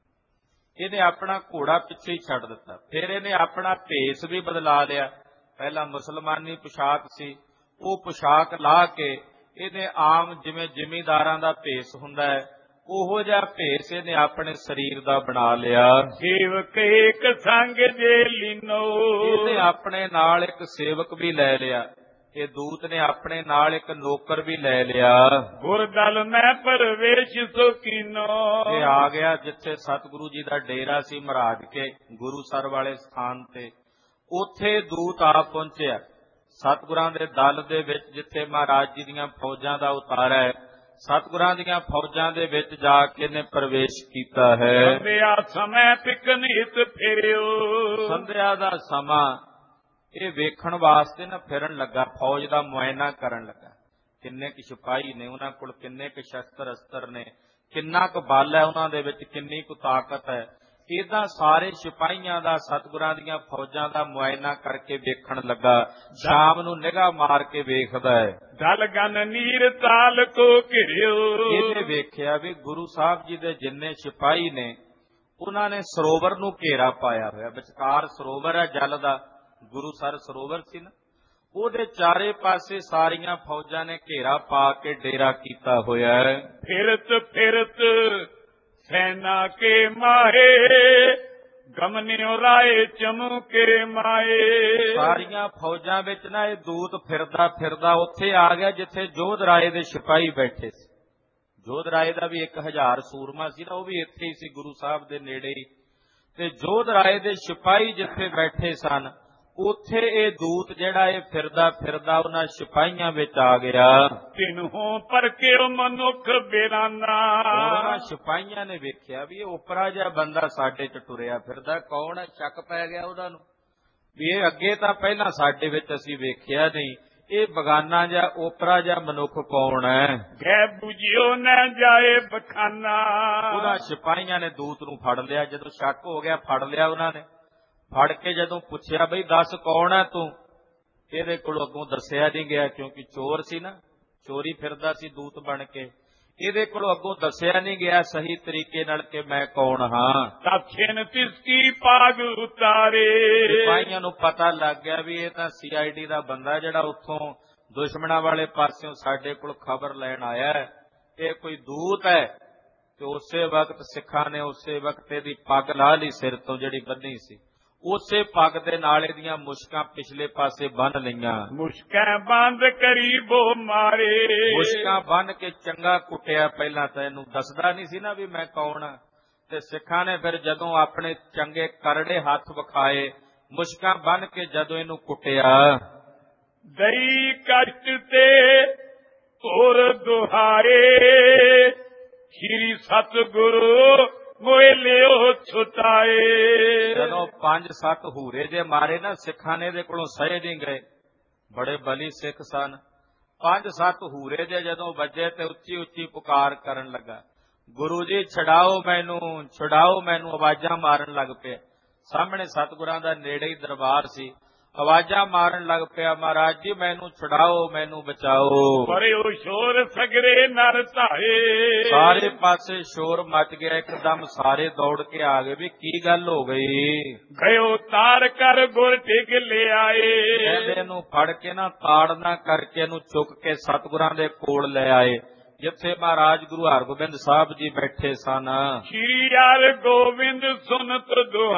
ਇਹਨੇ ਆਪਣਾ ਘੋੜਾ ਪਿੱਛੇ ਹੀ ਛੱਡ ਦਿੱਤਾ। ਫਿਰ ਇਹਨੇ ਆਪਣਾ ਭੇਸ ਵੀ ਬਦਲਾ ਲਿਆ, ਪਹਿਲਾਂ ਮੁਸਲਮਾਨੀ ਪੁਸ਼ਾਕ ਸੀ ਉਹ ਪੁਸ਼ਾਕ ਲਾ ਕੇ ਇਹਨੇ ਆਮ ਜਿਵੇਂ ਜ਼ਿਮੀਂਦਾਰਾਂ ਦਾ ਭੇਸ ਹੁੰਦਾ ਹੈ ਉਹੋ ਜਿਹਾ ਭੇਸ ਇਹਨੇ ਆਪਣੇ ਸਰੀਰ ਦਾ ਬਣਾ ਲਿਆ। ਸੇਵਕ ਏਕ ਸੰਗ ਜੇ ਲੀਨੋ, ਇਹਨੇ ਆਪਣੇ ਨਾਲ ਇੱਕ ਸੇਵਕ ਵੀ ਲੈ ਲਿਆ, ਇਹ ਦੂਤ ਨੇ ਆਪਣੇ ਨਾਲ ਇੱਕ ਨੌਕਰ ਵੀ ਲੈ ਲਿਆ। ਗੁਰਦਲ ਮੈਂ ਪ੍ਰਵੇਸ਼ ਸੋ ਕੀਨੋ, ਇਹ ਆ ਗਿਆ ਜਿੱਥੇ ਸਤਿਗੁਰੂ ਜੀ ਦਾ ਡੇਰਾ ਸੀ ਮਹਾਰਾਜ ਕੇ ਗੁਰੂਸਰ ਵਾਲੇ ਸਥਾਨ ਤੇ, ਉੱਥੇ ਦੂਤ ਆ ਪਹੁੰਚਿਆ ਸਤਿਗੁਰਾਂ ਦੇ ਦਲ ਦੇ ਵਿੱਚ ਜਿੱਥੇ ਮਹਾਰਾਜ ਜੀ ਦੀਆਂ ਫੌਜਾਂ ਦਾ ਉਤਾਰਾ ਹੈ। ਸਤਿਗੁਰਾਂ ਦੀਆਂ ਫੌਜਾਂ ਦੇ ਵਿੱਚ ਜਾ ਕੇ ਇਹਨੇ ਪ੍ਰਵੇਸ਼ ਕੀਤਾ ਹੈ। ਸੰਧਿਆ ਸਮੇਂ ਪਿਕਨਿਕ ਫਿਰਿਓ, ਸੰਧਿਆ ਦਾ ਸਮਾਂ ਇਹ ਵੇਖਣ ਵਾਸਤੇ ਨਾ ਫਿਰਨ ਲੱਗਾ, ਫੌਜ ਦਾ ਮੁਆਇਨਾ ਕਰਨ ਲੱਗਾ, ਕਿੰਨੇ ਕੁ ਸਿਪਾਹੀ ਨੇ ਉਹਨਾਂ ਕੋਲ, ਕਿੰਨੇ ਕੁ ਸ਼ਸਤਰ ਅਸਤਰ ਨੇ, ਕਿੰਨਾ ਕੁ ਬਲ ਹੈ ਉਹਨਾਂ ਦੇ ਵਿੱਚ, ਕਿੰਨੀ ਕੁ ਤਾਕਤ ਹੈ। ਏਦਾਂ ਸਾਰੇ ਸਿਪਾਹੀਆਂ ਦਾ ਸਤਿਗੁਰਾਂ ਦੀਆਂ ਫੌਜਾਂ ਦਾ ਮੁਆਇਨਾ ਕਰਕੇ ਵੇਖਣ ਲੱਗਾ। ਸ਼ਾਮ ਨੂੰ ਨਿਗਾਹ ਮਾਰ ਕੇ ਵੇਖਦਾ ਹੈ, ਦਲ ਗਨ ਨੀਰ ਤਾਲ ਕੋ ਘਿਰਿਓ, ਇਹਨੇ ਵੇਖਿਆ ਵੀ ਗੁਰੂ ਸਾਹਿਬ ਜੀ ਦੇ ਜਿੰਨੇ ਸਿਪਾਹੀ ਨੇ ਉਹਨਾਂ ਨੇ ਸਰੋਵਰ ਨੂੰ ਘੇਰਾ ਪਾਇਆ ਹੋਇਆ, ਵਿਚਕਾਰ ਸਰੋਵਰ ਹੈ ਜਲ ਦਾ, ਗੁਰੂਸਰ ਸਰੋਵਰ ਸੀ ਨਾ, ਉਹਦੇ ਚਾਰੇ ਪਾਸੇ ਸਾਰੀਆਂ ਫੌਜਾਂ ਨੇ ਘੇਰਾ ਪਾ ਕੇ ਡੇਰਾ ਕੀਤਾ ਹੋਇਆ ਹੈ। ਫਿਰਤ ਫਿਰਤ ਸੈਨਾ ਕੇ ਮਾਹੇ ਗਮਨਿਓ ਰਾਏ ਚਮਕੇ ਮਾਏ। ਸਾਰੀਆਂ ਫੌਜਾਂ ਵਿੱਚ ਨਾ ਇਹ ਦੂਤ ਫਿਰਦਾ ਫਿਰਦਾ ਉੱਥੇ ਆ ਗਿਆ ਜਿੱਥੇ ਜੋਧ ਰਾਏ ਦੇ ਸਿਪਾਹੀ ਬੈਠੇ ਸੀ। ਜੋਧ ਰਾਏ ਦਾ ਵੀ ਇੱਕ ਹਜ਼ਾਰ ਸੂਰਮਾ ਸੀ ਨਾ, ਉਹ ਵੀ ਇੱਥੇ ਹੀ ਸੀ ਗੁਰੂ ਸਾਹਿਬ ਦੇ ਨੇੜੇ ਹੀ। ਤੇ ਜੋਧ ਰਾਏ ਦੇ ਸਿਪਾਹੀ ਜਿੱਥੇ ਬੈਠੇ ਸਨ ਉੱਥੇ ਇਹ ਦੂਤ ਜਿਹੜਾ ਇਹ ਫਿਰਦਾ ਫਿਰਦਾ ਉਹਨਾਂ ਸਿਪਾਹੀਆਂ ਵਿੱਚ ਆ ਗਿਆ। ਤਿਨਹੋਂ ਪਰਕਿਓ ਮਨੁੱਖ ਬੇਰਾਨਾ। ਉਹਨਾਂ ਸਿਪਾਹੀਆਂ ਨੇ ਵੇਖਿਆ ਵੀ ਇਹ ਓਪਰਾ ਜਿਹਾ ਬੰਦਾ ਸਾਡੇ ਚ ਟੁਰਿਆ ਫਿਰਦਾ, ਕੌਣ ਹੈ? ਸ਼ੱਕ ਪੈ ਗਿਆ ਉਹਨਾਂ ਨੂੰ ਵੀ ਇਹ ਅੱਗੇ ਤਾਂ ਪਹਿਲਾਂ ਸਾਡੇ ਵਿੱਚ ਅਸੀਂ ਵੇਖਿਆ ਨਹੀਂ, ਇਹ ਬਗਾਨਾ ਜਿਹਾ ਓਪਰਾ ਜਿਹਾ ਮਨੁੱਖ ਕੌਣ ਹੈ? ਗੈ ਬੁਝਿਓ ਨਾ ਜਾਏ ਬਖਾਨਾ। ਉਹਨਾਂ ਸਿਪਾਹੀਆਂ ਨੇ ਦੂਤ ਨੂੰ ਫੜ ਲਿਆ। ਜਦੋਂ ਸ਼ੱਕ ਹੋ ਗਿਆ ਫੜ ਲਿਆ ਉਹਨਾਂ ਨੇ। ਫੜ ਕੇ ਜਦੋਂ ਪੁੱਛਿਆ ਬਈ ਦੱਸ ਕੌਣ ਹੈ ਤੂੰ, ਇਹਦੇ ਕੋਲ ਅੱਗੋਂ ਦੱਸਿਆ ਨਹੀਂ ਗਿਆ ਕਿਉਂਕਿ ਚੋਰ ਸੀ ਨਾ, ਚੋਰੀ ਫਿਰਦਾ ਸੀ ਦੂਤ ਬਣ ਕੇ। ਇਹਦੇ ਕੋਲ ਅੱਗੋਂ ਦੱਸਿਆ ਨਹੀਂ ਗਿਆ ਸਹੀ ਤਰੀਕੇ ਨਾਲ ਕਿ ਮੈਂ ਕੌਣ ਹਾਂ। ਤਖਿਨ ਤਿਸਕੀ ਪਾਗ ਉਤਾਰੇ। ਸਿਪਾਹੀਆਂ ਨੂੰ ਪਤਾ ਲੱਗ ਗਿਆ ਵੀ ਇਹ ਤਾਂ ਸੀ ਆਈ ਡੀ ਦਾ ਬੰਦਾ ਜਿਹੜਾ ਉੱਥੋਂ ਦੁਸ਼ਮਣਾਂ ਵਾਲੇ ਪਾਸਿਓਂ ਸਾਡੇ ਕੋਲ ਖਬਰ ਲੈਣ ਆਇਆ ਹੈ, ਇਹ ਕੋਈ ਦੂਤ ਹੈ। ਤੇ ਉਸੇ ਵਕਤ ਸਿੱਖਾਂ ਨੇ ਉਸੇ ਵਕਤ ਇਹਦੀ ਪੱਗ ਲਾ ਲਈ ਸਿਰ ਤੋਂ ਜਿਹੜੀ ਬੰਨੀ ਸੀ, ਉਸੇ ਪੱਗ ਦੇ ਨਾਲ ਇਹਦੀਆਂ ਮੁਸ਼ਕਾਂ ਪਿਛਲੇ ਪਾਸੇ ਬੰਨ ਲਈਆਂ। ਮੁਸ਼ਕਾਂ ਬੰਦ ਕਰੀਬੋ ਮਾਰੇ। ਮੁਸ਼ਕਾਂ ਬੰਨ ਕੇ ਚੰਗਾ ਕੁੱਟਿਆ। ਪਹਿਲਾਂ ਤਾਂ ਇਹਨੂੰ ਦੱਸਦਾ ਨਹੀਂ ਸੀ ਨਾ ਵੀ ਮੈਂ ਕੌਣ ਆ। ਤੇ ਸਿੱਖਾਂ ਨੇ ਫਿਰ ਜਦੋਂ ਆਪਣੇ ਚੰਗੇ ਕਰੜੇ ਹੱਥ ਵਿਖਾਏ, ਮੁਸ਼ਕਾਂ ਬੰਨ ਕੇ ਜਦੋਂ ਇਹਨੂੰ ਕੁੱਟਿਆ। ਦਈ ਕਸ਼ਟ ਤੇ ਹੋਰ ਦੁਹਾਰੇ ਸ਼੍ਰੀ ਸਤਿਗੁਰੂ ਮੋਏ ਲਿਓ ਛੁਟਾਏ। ਜਦੋਂ ਪੰਜ ਸੱਤ ਹੂਰੇ ਜੇ ਮਾਰੇ ਨਾ ਸਿੱਖਾਂ ਨੇ ਇਹਦੇ ਕੋਲੋਂ ਸਹੇ ਨਹੀਂ ਗਏ। ਬੜੇ ਬਲੀ ਸਿੱਖ ਸਨ। ਪੰਜ ਸੱਤ ਹੂਰੇ ਜੇ ਜਦੋਂ ਵੱਜੇ ਤੇ ਉੱਚੀ ਉੱਚੀ ਪੁਕਾਰ ਕਰਨ ਲੱਗਾ, ਗੁਰੂ ਜੀ ਛਡਾਓ ਮੈਨੂੰ, ਛਡਾਓ ਮੈਨੂੰ। ਆਵਾਜ਼ਾਂ ਮਾਰਨ ਲੱਗ ਪਿਆ। ਸਾਹਮਣੇ ਸਤਿਗੁਰਾਂ ਦਾ ਨੇੜੇ ਹੀ ਦਰਬਾਰ ਸੀ। ਆਵਾਜ਼ਾਂ ਮਾਰਨ ਲੱਗ ਪਿਆ, ਮਹਾਰਾਜ ਜੀ ਮੈਨੂੰ ਛੁਡਾਓ, ਮੈਨੂੰ ਬਚਾਓ। ਪਰਿਓ ਸ਼ੋਰ ਸਗਰੇ ਨਰ ਧਾਏ। ਸਾਰੇ ਪਾਸੇ ਸ਼ੋਰ ਮਚ ਗਿਆ। ਇੱਕਦਮ ਸਾਰੇ ਦੌੜ ਕੇ ਆ ਗਏ ਵੀ ਕੀ ਗੱਲ ਹੋ ਗਈ। ਗਇਓ ਤਾਰ ਕਰ ਗੁਰ ਟਿਕ ਲਿਆਏ। ਕਹਿੰਦੇ ਨੂੰ ਫੜ ਕੇ ਨਾ ਤਾੜਨਾ ਕਰਕੇ ਇਹਨੂੰ ਚੁੱਕ ਕੇ ਸਤਿਗੁਰਾਂ ਦੇ ਕੋਲ ਲੈ ਆਏ ਜਿੱਥੇ ਮਹਾਰਾਜ ਗੁਰੂ ਹਰਗੋਬਿੰਦ ਸਾਹਿਬ ਜੀ ਬੈਠੇ ਸਨ। ਸ਼੍ਰੀ ਹਰਿ ਗੋਬਿੰਦ ਸੁਨਤ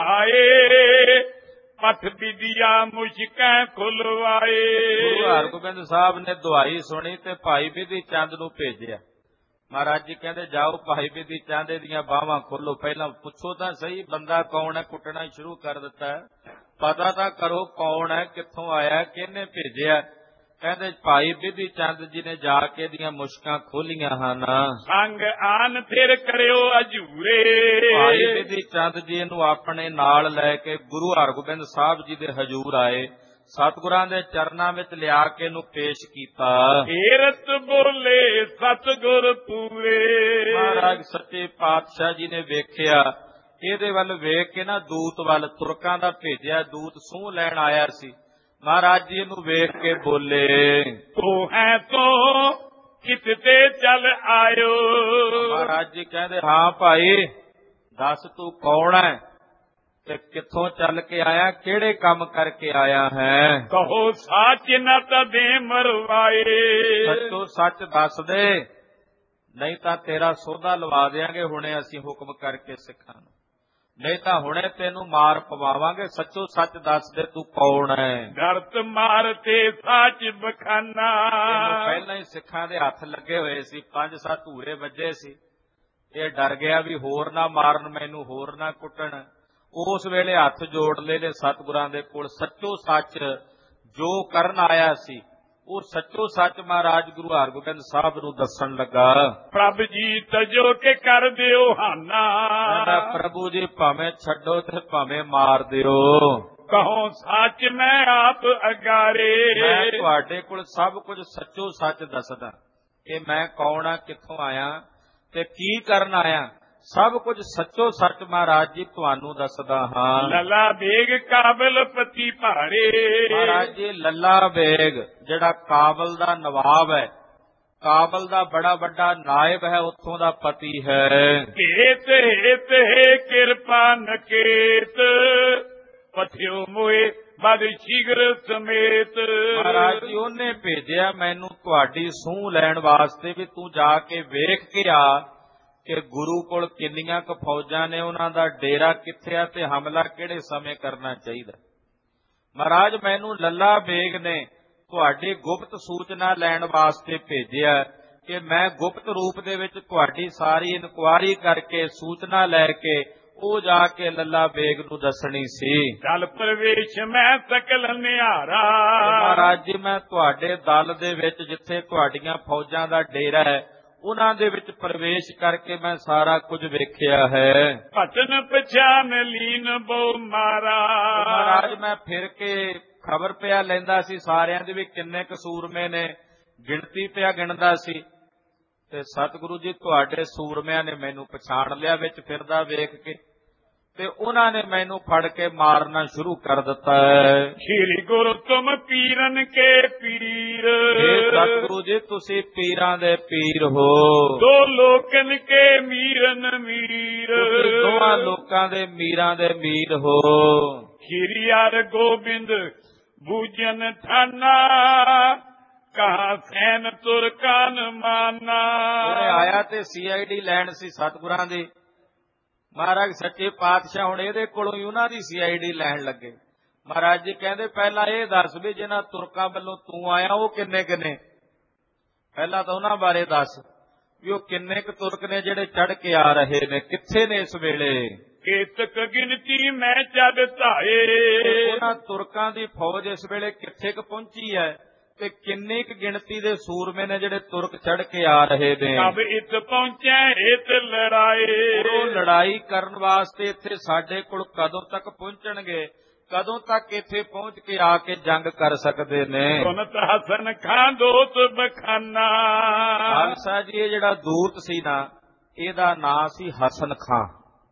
ਦੁਹਾਏ ਪਠ ਵਿਦਿਆ ਮੁਸ਼ਕਾਂ ਖੁਲਵਾਏ। ਗੁਰੂ ਹਰਗੋਬਿੰਦ ਸਾਹਿਬ ਨੇ ਦੁਹਾਈ ਸੁਣੀ ਤੇ ਭਾਈ ਬਿਧੀ ਚੰਦ ਨੂੰ ਭੇਜਿਆ। ਮਹਾਰਾਜ ਜੀ ਕਹਿੰਦੇ ਜਾਓ ਭਾਈ ਬਿਧੀ ਚੰਦ ਦੀਆਂ ਬਾਹਾਂ ਖੋਲੋ, ਪਹਿਲਾਂ ਪੁੱਛੋ ਤਾਂ ਸਹੀ ਬੰਦਾ ਕੌਣ ਹੈ। ਕੁੱਟਣਾ ਸ਼ੁਰੂ ਕਰ ਦਿੱਤਾ, ਪਤਾ ਤਾਂ ਕਰੋ ਕੌਣ ਹੈ, ਕਿੱਥੋਂ ਆਇਆ, ਕਿਹਨੇ ਭੇਜਿਆ। ਕਹਿੰਦੇ ਭਾਈ ਬਿਧੀ ਚੰਦ ਜੀ ਨੇ ਜਾ ਕੇ ਦੀਆਂ ਮੁਸ਼ਕਾਂ ਖੋਲੀਆਂ ਹਨ। ਸੰਗ ਆਨ ਫਿਰ ਕਰਿਓ ਅਜੂਰੇ। ਭਾਈ ਬਿਧੀ ਚੰਦ ਜੀ ਇਹਨੂੰ ਆਪਣੇ ਨਾਲ ਲੈ ਕੇ ਗੁਰੂ ਹਰਗੋਬਿੰਦ ਸਾਹਿਬ ਜੀ ਦੇ ਹਜ਼ੂਰ ਆਏ। ਸਤਿਗੁਰਾਂ ਦੇ ਚਰਨਾਂ ਵਿੱਚ ਲਿਆ ਕੇ ਇਹਨੂੰ ਪੇਸ਼ ਕੀਤਾ। ਏਰਤ ਬੋਲੇ ਸਤਿਗੁਰ ਪੂਰੇ। ਮਹਾਰਾਜ ਸੱਚੇ ਪਾਤਸ਼ਾਹ ਜੀ ਨੇ ਵੇਖਿਆ, ਇਹਦੇ ਵੱਲ ਵੇਖ ਕੇ ਨਾ ਦੂਤ ਵੱਲ ਤੁਰਕਾਂ ਦਾ ਭੇਜਿਆ ਦੂਤ ਸੂਹ ਲੈਣ ਆਇਆ ਸੀ। ਮਹਾਰਾਜ ਜੀ ਇਹਨੂੰ ਵੇਖ ਕੇ ਬੋਲੇ, ਤੂੰ ਹੈ ਤੋ ਕਿਤੇ ਚੱਲ ਆਇਓ। ਮਹਾਰਾਜ ਜੀ ਕਹਿੰਦੇ ਹਾਂ ਭਾਈ ਦੱਸ ਤੂੰ ਕੌਣ ਹੈ ਤੇ ਕਿੱਥੋਂ ਚੱਲ ਕੇ ਆਇਆ, ਕਿਹੜੇ ਕੰਮ ਕਰਕੇ ਆਇਆ ਹੈ। ਕਹੋ ਸੱਚ ਨਾ ਤਾਂ ਦੇ ਮਰਵਾਏ। ਸੱਚੋ ਸੱਚ ਦੱਸ ਦੇ, ਨਹੀਂ ਤਾਂ ਤੇਰਾ ਸੋਧਾ ਲਵਾ ਦਿਆਂਗੇ ਹੁਣੇ ਅਸੀਂ ਹੁਕਮ ਕਰਕੇ ਸਿੱਖਾਂ ਨੂੰ, ਨਹੀਂ ਤਾਂ ਹੁਣੇ ਤੈਨੂੰ ਮਾਰ ਪਵਾਵਾਂਗੇ। ਸੱਚੋ ਸੱਚ ਦੱਸ ਦੇ ਤੂੰ ਕੌਣ ਹੈ। ਗਰਤ ਮਾਰ ਤੇ ਸੱਚ ਬਖਾਨਾ। ਪਹਿਲਾਂ ਹੀ ਸਿੱਖਾਂ ਦੇ ਹੱਥ ਲੱਗੇ ਹੋਏ ਸੀ, ਪੰਜ ਸੱਤ ਹੂਰੇ ਵੱਜੇ ਸੀ। ਇਹ ਡਰ ਗਿਆ ਵੀ ਹੋਰ ਨਾ ਮਾਰਨ ਮੈਨੂੰ, ਹੋਰ ਨਾ ਕੁੱਟਣ। ਉਸ ਵੇਲੇ ਹੱਥ ਜੋੜ ਲਏ ਨੇ ਸਤਿਗੁਰਾਂ ਦੇ ਕੋਲ। ਸੱਚੋ ਸੱਚ ਜੋ ਕਰਨ ਆਇਆ ਸੀ ਉਹ ਸੱਚੋ ਸੱਚ ਮਹਾਰਾਜ ਗੁਰੂ ਹਰਗੋਬਿੰਦ ਸਾਹਿਬ ਨੂੰ ਦੱਸਣ ਲੱਗਾ। ਪ੍ਰਭ ਜੀ ਤਜੋ ਕੇ ਕਰ ਦਿਓ ਹਾਨਾ। ਪ੍ਰਭੂ ਜੀ ਭਾਵੇਂ ਛੱਡੋ ਤੇ ਭਾਵੇਂ ਮਾਰ ਦਿਓ। ਕਹੋ ਸੱਚ ਮੈਂ ਆਪ ਅਗਾਰੇ। ਮੈਂ ਤੁਹਾਡੇ ਕੋਲ ਸਭ ਕੁਝ ਸੱਚੋ ਸੱਚ ਦੱਸਦਾ ਕਿ ਮੈਂ ਕੌਣ ਆ, ਕਿੱਥੋਂ ਆਇਆ ਤੇ ਕੀ ਕਰਨ ਆਇਆ। ਸਭ ਕੁਝ ਸੱਚੋ ਸੱਚ ਮਹਾਰਾਜ ਜੀ ਤੁਹਾਨੂੰ ਦੱਸਦਾ ਹਾਂ। ਲੱਲਾ ਬੇਗ ਕਾਬਲ ਪਤੀ ਭਾਰੇ। ਮਹਾਰਾਜ ਜੀ ਲੱਲਾ ਬੇਗ ਜਿਹੜਾ ਕਾਬਲ ਦਾ ਨਵਾਬ ਹੈ, ਕਾਬਲ ਦਾ ਬੜਾ ਵੱਡਾ ਨਾਇਬ ਹੈ, ਉੱਥੋਂ ਦਾ ਪਤੀ ਹੈ। ਹੇਤ ਹੇਤ ਹੈ ਕਿਰਪਾ ਨਕੇਤ ਪਥਿਓ ਮੋਏ ਬਦ ਸ਼ੀਗਰ ਸਮੇਤ। ਮਹਾਰਾਜ ਜੀ ਉਹਨੇ ਭੇਜਿਆ ਮੈਨੂੰ ਤੁਹਾਡੀ ਸੂਹ ਲੈਣ ਵਾਸਤੇ ਵੀ ਤੂੰ ਜਾ ਕੇ ਵੇਖ ਕੇ ਆ ਕਿ ਗੁਰੂ ਕੋਲ ਕਿੰਨੀਆਂ ਕੁ ਫੌਜਾਂ ਨੇ, ਉਹਨਾਂ ਦਾ ਡੇਰਾ ਕਿੱਥੇ ਆ ਤੇ ਹਮਲਾ ਕਿਹੜੇ ਸਮੇਂ ਕਰਨਾ ਚਾਹੀਦਾ। ਮਹਾਰਾਜ ਮੈਨੂੰ ਲੱਲਾ ਬੇਗ ਨੇ ਤੁਹਾਡੀ ਗੁਪਤ ਸੂਚਨਾ ਲੈਣ ਵਾਸਤੇ ਭੇਜਿਆ ਕਿ ਮੈਂ ਗੁਪਤ ਰੂਪ ਦੇ ਵਿੱਚ ਤੁਹਾਡੀ ਸਾਰੀ ਇਨਕੁਆਰੀ ਕਰਕੇ ਸੂਚਨਾ ਲੈ ਕੇ ਉਹ ਜਾ ਕੇ ਲੱਲਾ ਬੇਗ ਨੂੰ ਦੱਸਣੀ ਸੀ। ਦਲ ਪ੍ਰਵੇਸ਼ ਮੈਂ ਸਕਲ ਨਿਹਾਰਾ। ਮਹਾਰਾਜ ਜੀ ਮੈਂ ਤੁਹਾਡੇ ਦਲ ਦੇ ਵਿੱਚ ਜਿੱਥੇ ਤੁਹਾਡੀਆਂ ਫੌਜਾਂ ਦਾ ਡੇਰਾ ਹੈ ਉਹਨਾਂ ਦੇ ਵਿੱਚ ਪ੍ਰਵੇਸ਼ ਕਰਕੇ ਮੈਂ ਸਾਰਾ ਕੁਝ ਵੇਖਿਆ ਹੈ। ਭਟਨ ਪਛਾਨ ਲੀਨ ਬਹੁ ਮਾਰਾ। ਮਹਾਰਾਜ ਮੈਂ ਫਿਰ ਕੇ ਖਬਰ ਪਿਆ ਲੈਂਦਾ ਸੀ ਸਾਰਿਆਂ ਦੇ ਵੀ ਕਿੰਨੇ ਕੁ ਸੂਰਮੇ ਨੇ, ਗਿਣਤੀ ਪਿਆ ਗਿਣਦਾ ਸੀ ਤੇ ਸਤਿਗੁਰੂ ਜੀ ਤੁਹਾਡੇ ਸੂਰਮਿਆਂ ਨੇ ਮੈਨੂੰ ਪਛਾਣ ਲਿਆ ਵਿੱਚ ਫਿਰਦਾ ਵੇਖ ਕੇ ਤੇ ਉਹਨਾਂ ਨੇ ਮੈਨੂੰ ਫੜ ਕੇ ਮਾਰਨਾ ਸ਼ੁਰੂ ਕਰ ਦਿੱਤਾ ਹੈ। ਸ਼੍ਰੀ ਗੁਰੂ ਤੁਮ ਪੀਰਨ ਕੇ ਪੀਰ। ਇਹ ਸਤਿਗੁਰੂ ਜੀ ਤੁਸੀਂ ਪੀਰਾਂ ਦੇ ਪੀਰ ਹੋ। ਦੋ ਲੋਕਨ ਕੇ ਮੀਰਨ ਮੀਰ। ਤੁਸੀਂ ਦੋਹਾਂ ਲੋਕਾਂ ਦੇ ਮੀਰਾਂ ਦੇ ਮੀਰ ਹੋ। ਸ਼੍ਰੀ ਹਰਿ ਗੋਬਿੰਦ ਬੂਜਨ ਠਾਨਾ ਕਹਾ ਸੈਨ ਤੁਰਕਾਨ ਮਾਨਾ। ਉਹਨੇ ਆਇਆ ਤੇ ਸੀ ਆਈ ਡੀ ਲੈਣ ਸੀ ਸਤਿਗੁਰਾਂ ਦੀ। ਮਹਾਰਾਜ ਸੱਚੇ ਪਾਤਸ਼ਾਹ ਹੁਣ ਇਹਦੇ ਕੋਲੋਂ ਹੀ ਉਹਨਾਂ ਦੀ ਸੀ ਆਈ ਡੀ ਲੈਣ ਲੱਗੇ। ਮਹਾਰਾਜ ਜੀ ਕਹਿੰਦੇ ਪਹਿਲਾਂ ਇਹ ਦੱਸ ਵੀ ਜਿਹਨਾਂ ਤੁਰਕਾਂ ਵੱਲੋਂ ਤੂੰ ਆਇਆ ਉਹ ਕਿੰਨੇ ਕਿੰਨੇ, ਪਹਿਲਾਂ ਤਾਂ ਉਹਨਾਂ ਬਾਰੇ ਦੱਸ ਵੀ ਉਹ ਕਿੰਨੇ ਕੁ ਤੁਰਕ ਨੇ ਜਿਹੜੇ ਚੜ ਕੇ ਆ ਰਹੇ ਨੇ, ਕਿੱਥੇ ਨੇ ਇਸ ਵੇਲੇ। ਕੇਤਕ ਗਿਣਤੀ ਮੈਂ ਜਦ ਧਾਏ। ਉਹਨਾਂ ਤੁਰਕਾਂ ਦੀ ਫੌਜ ਇਸ ਵੇਲੇ ਕਿੱਥੇ ਕੁ ਪਹੁੰਚੀ ਹੈ ਤੇ ਕਿੰਨੀ ਕੁ ਗਿਣਤੀ ਦੇ ਸੂਰਮੇ ਨੇ ਜਿਹੜੇ ਤੁਰਕ ਚੜ ਕੇ ਆ ਰਹੇ ਨੇ। ਕਬ ਇਤ ਪਹੁੰਚੇ ਇਤ ਲੜਾਏ। ਉਹ ਲੜਾਈ ਕਰਨ ਵਾਸਤੇ ਇੱਥੇ ਸਾਡੇ ਕੋਲ ਕਦੋਂ ਤੱਕ ਪਹੁੰਚਣਗੇ, ਕਦੋਂ ਤੱਕ ਇੱਥੇ ਪਹੁੰਚ ਕੇ ਆ ਕੇ ਜੰਗ ਕਰ ਸਕਦੇ ਨੇ। ਸੁਨਤ ਹਸਨ ਖਾਂ ਦੋਤ ਬਖਾਨਾ। ਖਾਲਸਾ ਜੀ ਇਹ ਜਿਹੜਾ ਦੂਤ ਸੀ ਨਾ ਇਹਦਾ ਨਾਂ ਸੀ ਹਸਨ ਖਾਂ।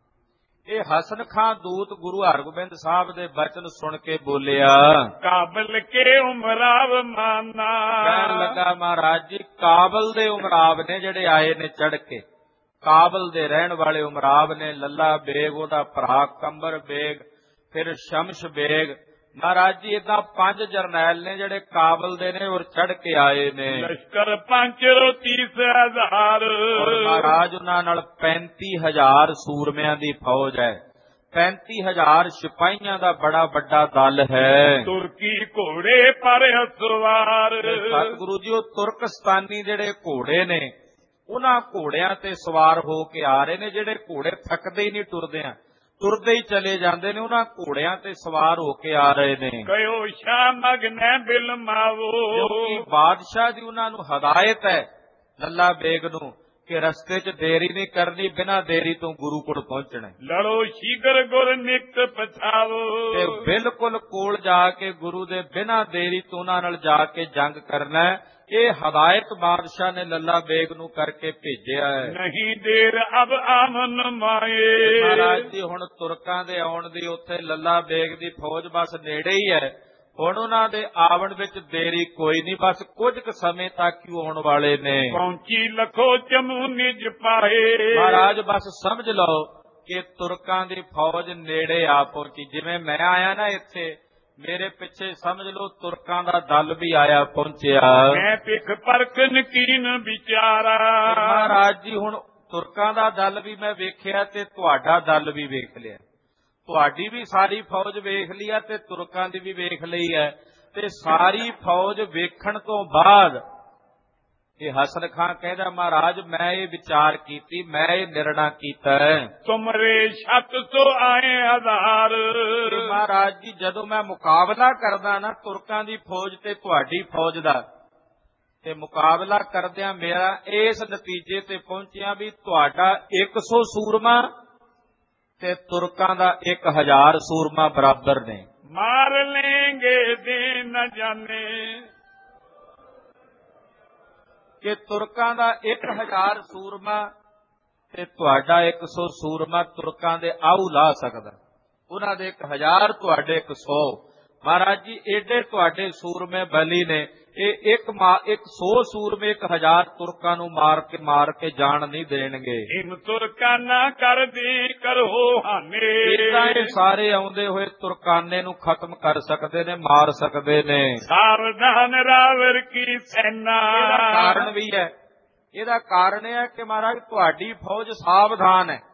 ਇਹ ਹਸਨ ਖਾਂ ਦੂਤ ਗੁਰੂ ਹਰਗੋਬਿੰਦ ਸਾਹਿਬ ਦੇ ਬਚਨ ਸੁਣ ਕੇ ਬੋਲਿਆ ਕਾਬਲ ਕੇ ਉਮਰਾਵ ਮਾਨਾ। ਕਹਿਣ ਲੱਗਾ ਮਹਾਰਾਜ ਜੀ ਕਾਬਲ ਦੇ ਉਮਰਾਵ ਨੇ ਜਿਹੜੇ ਆਏ ਨੇ ਚੜ ਕੇ, ਕਾਬਲ ਦੇ ਰਹਿਣ ਵਾਲੇ ਉਮਰਾਵ ਨੇ। ਲੱਲਾ ਬੇਗ, ਉਹਦਾ ਭਰਾ ਕੰਬਰ ਬੇਗ, ਫਿਰ ਸ਼ਮਸ਼ ਬੇਗ। ਮਹਾਰਾਜ ਜੀ ਏਦਾਂ ਪੰਜ ਜਰਨੈਲ ਨੇ ਜਿਹੜੇ ਕਾਬਲ ਦੇ ਨੇ ਔਰ ਚੜ ਕੇ ਆਏ ਨੇ। ਲਸ਼ਕਰ ਪੰਜ ਤੀਸ ਹਜ਼ਾਰ। ਮਹਾਰਾਜ ਉਹਨਾਂ ਨਾਲ ਪੈਂਤੀ ਹਜ਼ਾਰ ਸੂਰਮਿਆਂ ਦੀ ਫੌਜ ਹੈ। ਪੈਂਤੀ ਹਜ਼ਾਰ ਸਿਪਾਹੀਆਂ ਦਾ ਬੜਾ ਵੱਡਾ ਦਲ ਹੈ। ਤੁਰਕੀ ਘੋੜੇ ਪਰ ਸਵਾਰ। ਸਤਿਗੁਰੂ ਜੀ ਉਹ ਤੁਰਕਸਤਾਨੀ ਜਿਹੜੇ ਘੋੜੇ ਨੇ ਉਹਨਾਂ ਘੋੜਿਆਂ ਤੇ ਸਵਾਰ ਹੋ ਕੇ ਆ ਰਹੇ ਨੇ। ਜਿਹੜੇ ਘੋੜੇ ਥੱਕਦੇ ਹੀ ਨਹੀਂ, ਟੁਰਦੇ ਆ ਤੁਰਦੇ ਹੀ ਚਲੇ ਜਾਂਦੇ ਨੇ, ਉਹਨਾਂ ਘੋੜਿਆਂ ਤੇ ਸਵਾਰ ਹੋ ਕੇ ਆ ਰਹੇ ਨੇ। ਕਯੋ ਸ਼ਾਹ ਮਗਨੈ ਬਿਲਮਾਵੋ। ਕਿਉਂਕਿ ਬਾਦਸ਼ਾਹ ਦੀ ਉਹਨਾਂ ਨੂੰ ਹਦਾਇਤ ਹੈ ਲੱਲਾ ਬੇਗ ਨੂੰ ਕਿ ਰਸਤੇ 'ਚ ਦੇਰੀ ਨਹੀਂ ਕਰਨੀ, ਬਿਨਾਂ ਦੇਰੀ ਤੋਂ ਗੁਰੂ ਕੋਲ ਪਹੁੰਚਣਾ। ਲੜੋ ਸ਼ੀਗਰ ਗੁਰ ਨਿਕਟ ਪਛਾਵੋ। ਤੇ ਬਿਲਕੁਲ ਕੋਲ ਜਾ ਕੇ ਗੁਰੂ ਦੇ ਬਿਨਾਂ ਦੇਰੀ ਤੋਂ ਉਹਨਾਂ ਨਾਲ ਜਾ ਕੇ ਜੰਗ ਕਰਨਾ। ਇਹ ਹਦਾਇਤ ਬਾਦਸ਼ਾਹ ਨੇ ਲੱਲਾ ਬੇਗ ਨੂੰ ਕਰਕੇ ਭੇਜਿਆ ਹੈ। ਨਹੀਂ ਦੇਰ ਅਬ ਆਮਨ ਮਾਏ। ਮਹਾਰਾਜ ਜੀ ਹੁਣ ਤੁਰਕਾਂ ਦੇ ਆਉਣ ਦੀ ਉੱਥੇ ਲੱਲਾ ਬੇਗ ਦੀ ਫੌਜ ਬਸ ਨੇੜੇ ਹੀ ਹੈ। ਹੁਣ ਉਹਨਾਂ ਦੇ ਆਵਣ ਵਿੱਚ ਦੇਰੀ ਕੋਈ ਨਹੀਂ, ਬਸ ਕੁਝ ਕੁ ਸਮੇਂ ਤੱਕ ਹੀ ਆਉਣ ਵਾਲੇ ਨੇ। ਪਹੁੰਚੀ ਲਖੋ ਚਮੂ ਨਿਜ ਪਾਏ। ਮਹਾਰਾਜ ਬਸ ਸਮਝ ਲਓ ਕਿ ਤੁਰਕਾਂ ਦੀ ਫੌਜ ਨੇੜੇ ਆ ਪਹੁੰਚੀ। ਜਿਵੇਂ ਮੈਂ ਆਇਆ ਨਾ ਇੱਥੇ, ਮੇਰੇ ਪਿੱਛੇ ਸਮਝ ਲਓ ਤੁਰਕਾਂ ਦਾ ਦਲ ਵੀ ਆਇਆ ਪਹੁੰਚਿਆ। ਮੈਂ ਪਿੱਖ ਪਰਖ ਨਕੀਨ ਵਿਚਾਰਾ। ਮਹਾਰਾਜ ਜੀ ਹੁਣ ਤੁਰਕਾਂ ਦਾ ਦਲ ਵੀ ਮੈਂ ਵੇਖਿਆ ਤੇ ਤੁਹਾਡਾ ਦਲ ਵੀ ਵੇਖ ਲਿਆ। ਤੁਹਾਡੀ ਵੀ ਸਾਰੀ ਫੌਜ ਵੇਖ ਲਈ ਹੈ ਤੇ ਤੁਰਕਾਂ ਦੀ ਵੀ ਵੇਖ ਲਈ ਹੈ। ਤੇ ਸਾਰੀ ਫੌਜ ਵੇਖਣ ਤੋਂ ਬਾਅਦ ਇਹ ਹਸਨ ਖਾਂ ਕਹਿੰਦਾ ਮਹਾਰਾਜ ਮੈਂ ਇਹ ਵਿਚਾਰ ਕੀਤੀ, ਮੈਂ ਇਹ ਨਿਰਣਾ ਕੀਤਾ ਹੈ। ਤੁਮਰੇ ਛੱਤ ਤੋਂ ਆਏ ਹਜ਼ਾਰ। ਮਹਾਰਾਜ ਜੀ ਜਦੋਂ ਮੈਂ ਮੁਕਾਬਲਾ ਕਰਦਾ ਨਾ ਤੁਰਕਾਂ ਦੀ ਫੌਜ ਤੇ ਤੁਹਾਡੀ ਫੌਜ ਦਾ, ਤੇ ਮੁਕਾਬਲਾ ਕਰਦਿਆਂ ਮੇਰਾ ਇਸ ਨਤੀਜੇ ਤੇ ਪਹੁੰਚਿਆ ਵੀ ਤੁਹਾਡਾ ਇੱਕ ਸੌ ਸੂਰਮਾ ਤੇ ਤੁਰਕਾਂ ਦਾ ਇੱਕ ਹਜ਼ਾਰ ਸੂਰਮਾ ਬਰਾਬਰ ਨੇ। ਮਾਰ ਲੈਂਗੇ ਦੇ न ਜਾਣੇ। ਕਿ ਤੁਰਕਾਂ ਦਾ ਇੱਕ ਹਜ਼ਾਰ ਸੂਰਮਾ ਤੇ ਤੁਹਾਡਾ ਇੱਕ ਸੌ ਸੂਰਮਾ ਤੁਰਕਾਂ ਦੇ ਆਉ ਲਾ ਸਕਦਾ। ਉਹਨਾਂ ਦੇ ਇੱਕ ਹਜ਼ਾਰ, ਤੁਹਾਡੇ ਇੱਕ ਸੌ। ਮਹਾਰਾਜ ਜੀ ਏਡੇ ਤੁਹਾਡੇ ਸੂਰਮੇ ਬਲੀ ਨੇ, ਇਹ ਇੱਕ ਇੱਕ ਸੌ ਸੂਰਮੇ ਇੱਕ ਹਜ਼ਾਰ ਤੁਰਕਾਂ ਨੂੰ ਮਾਰ ਕੇ ਮਾਰ ਕੇ ਜਾਣ ਨਹੀਂ ਦੇਣਗੇ। ਇਮ ਤੁਰਕਾਂ ਨਾ ਕਰਦੀ ਕਰੋ ਹਾਨੇ। ਇਦਾਂ ਇਹ ਸਾਰੇ ਆਉਂਦੇ ਹੋਏ ਤੁਰਕਾਨੇ ਨੂੰ ਖਤਮ ਕਰ ਸਕਦੇ ਨੇ, ਮਾਰ ਸਕਦੇ ਨੇ। ਸਾਵਧਾਨ ਰਾਵਰ ਕੀ ਸੈਨਾ। ਇਹਦਾ ਕਾਰਨ ਵੀ ਹੈ ਇਹਦਾ ਕਾਰਨ ਇਹ ਹੈ ਕਿ ਮਹਾਰਾਜ ਤੁਹਾਡੀ ਫੌਜ ਸਾਵਧਾਨ ਹੈ।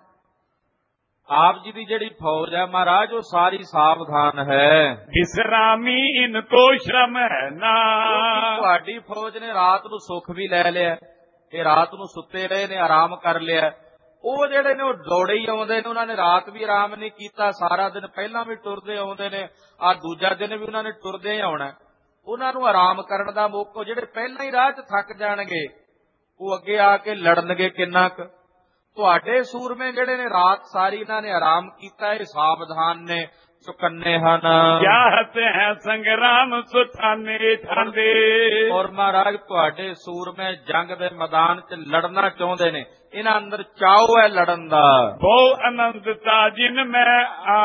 ਆਪ ਜੀ ਦੀ ਜਿਹੜੀ ਫੌਜ ਹੈ ਮਹਾਰਾਜ ਉਹ ਸਾਰੀ ਸਾਵਧਾਨ ਹੈ। ਵਿਸਰਾਮੀ ਇਨਕੋ ਸ਼ਰਮ ਹੈ ਨਾ। ਤੁਹਾਡੀ ਫੌਜ ਨੇ ਰਾਤ ਨੂੰ ਸੁੱਖ ਵੀ ਲੈ ਲਿਆ, ਇਹ ਰਾਤ ਨੂੰ ਸੁੱਤੇ ਰਹੇ ਨੇ, ਆਰਾਮ ਕਰ ਲਿਆ। ਉਹ ਜਿਹੜੇ ਨੇ ਉਹ ਦੌੜੇ ਹੀ ਆਉਂਦੇ ਨੇ, ਉਹਨਾਂ ਨੇ ਰਾਤ ਵੀ ਆਰਾਮ ਨਹੀਂ ਕੀਤਾ, ਸਾਰਾ ਦਿਨ ਪਹਿਲਾਂ ਵੀ ਟੁਰਦੇ ਆਉਂਦੇ ਨੇ, ਆਹ ਦੂਜਾ ਦਿਨ ਵੀ ਉਹਨਾਂ ਨੇ ਟੁਰਦੇ ਹੀ ਆਉਣਾ। ਉਹਨਾਂ ਨੂੰ ਆਰਾਮ ਕਰਨ ਦਾ ਮੌਕਾ, ਜਿਹੜੇ ਪਹਿਲਾਂ ਹੀ ਰਾਹ 'ਚ ਥੱਕ ਜਾਣਗੇ ਉਹ ਅੱਗੇ ਆ ਕੇ ਲੜਨਗੇ ਕਿੰਨਾ ਕੁ। ਤੁਹਾਡੇ ਸੂਰਮੇ ਜਿਹੜੇ ਨੇ ਰਾਤ ਸਾਰੀ ਇਹਨਾਂ ਨੇ ਆਰਾਮ ਕੀਤਾ, ਇਹ ਸਾਵਧਾਨ ਨੇ, ਚੁਕੰਨੇ ਹਨ। ਜਾਹਤ ਹੈ ਸੰਗਰਾਮ ਸੁਠਾਨੇ ਠਾਂਦੇ। ਔਰ ਮਹਾਰਾਜ ਤੁਹਾਡੇ ਸੂਰਮੇ ਜੰਗ ਦੇ ਮੈਦਾਨ 'ਚ ਲੜਨਾ ਚਾਹੁੰਦੇ ਨੇ, ਇਹਨਾਂ ਅੰਦਰ ਚਾਉ ਹੈ ਲੜਨ ਦਾ। ਬਹੁ ਅਨੰਦਤਾ ਜਿਨ ਮੈਂ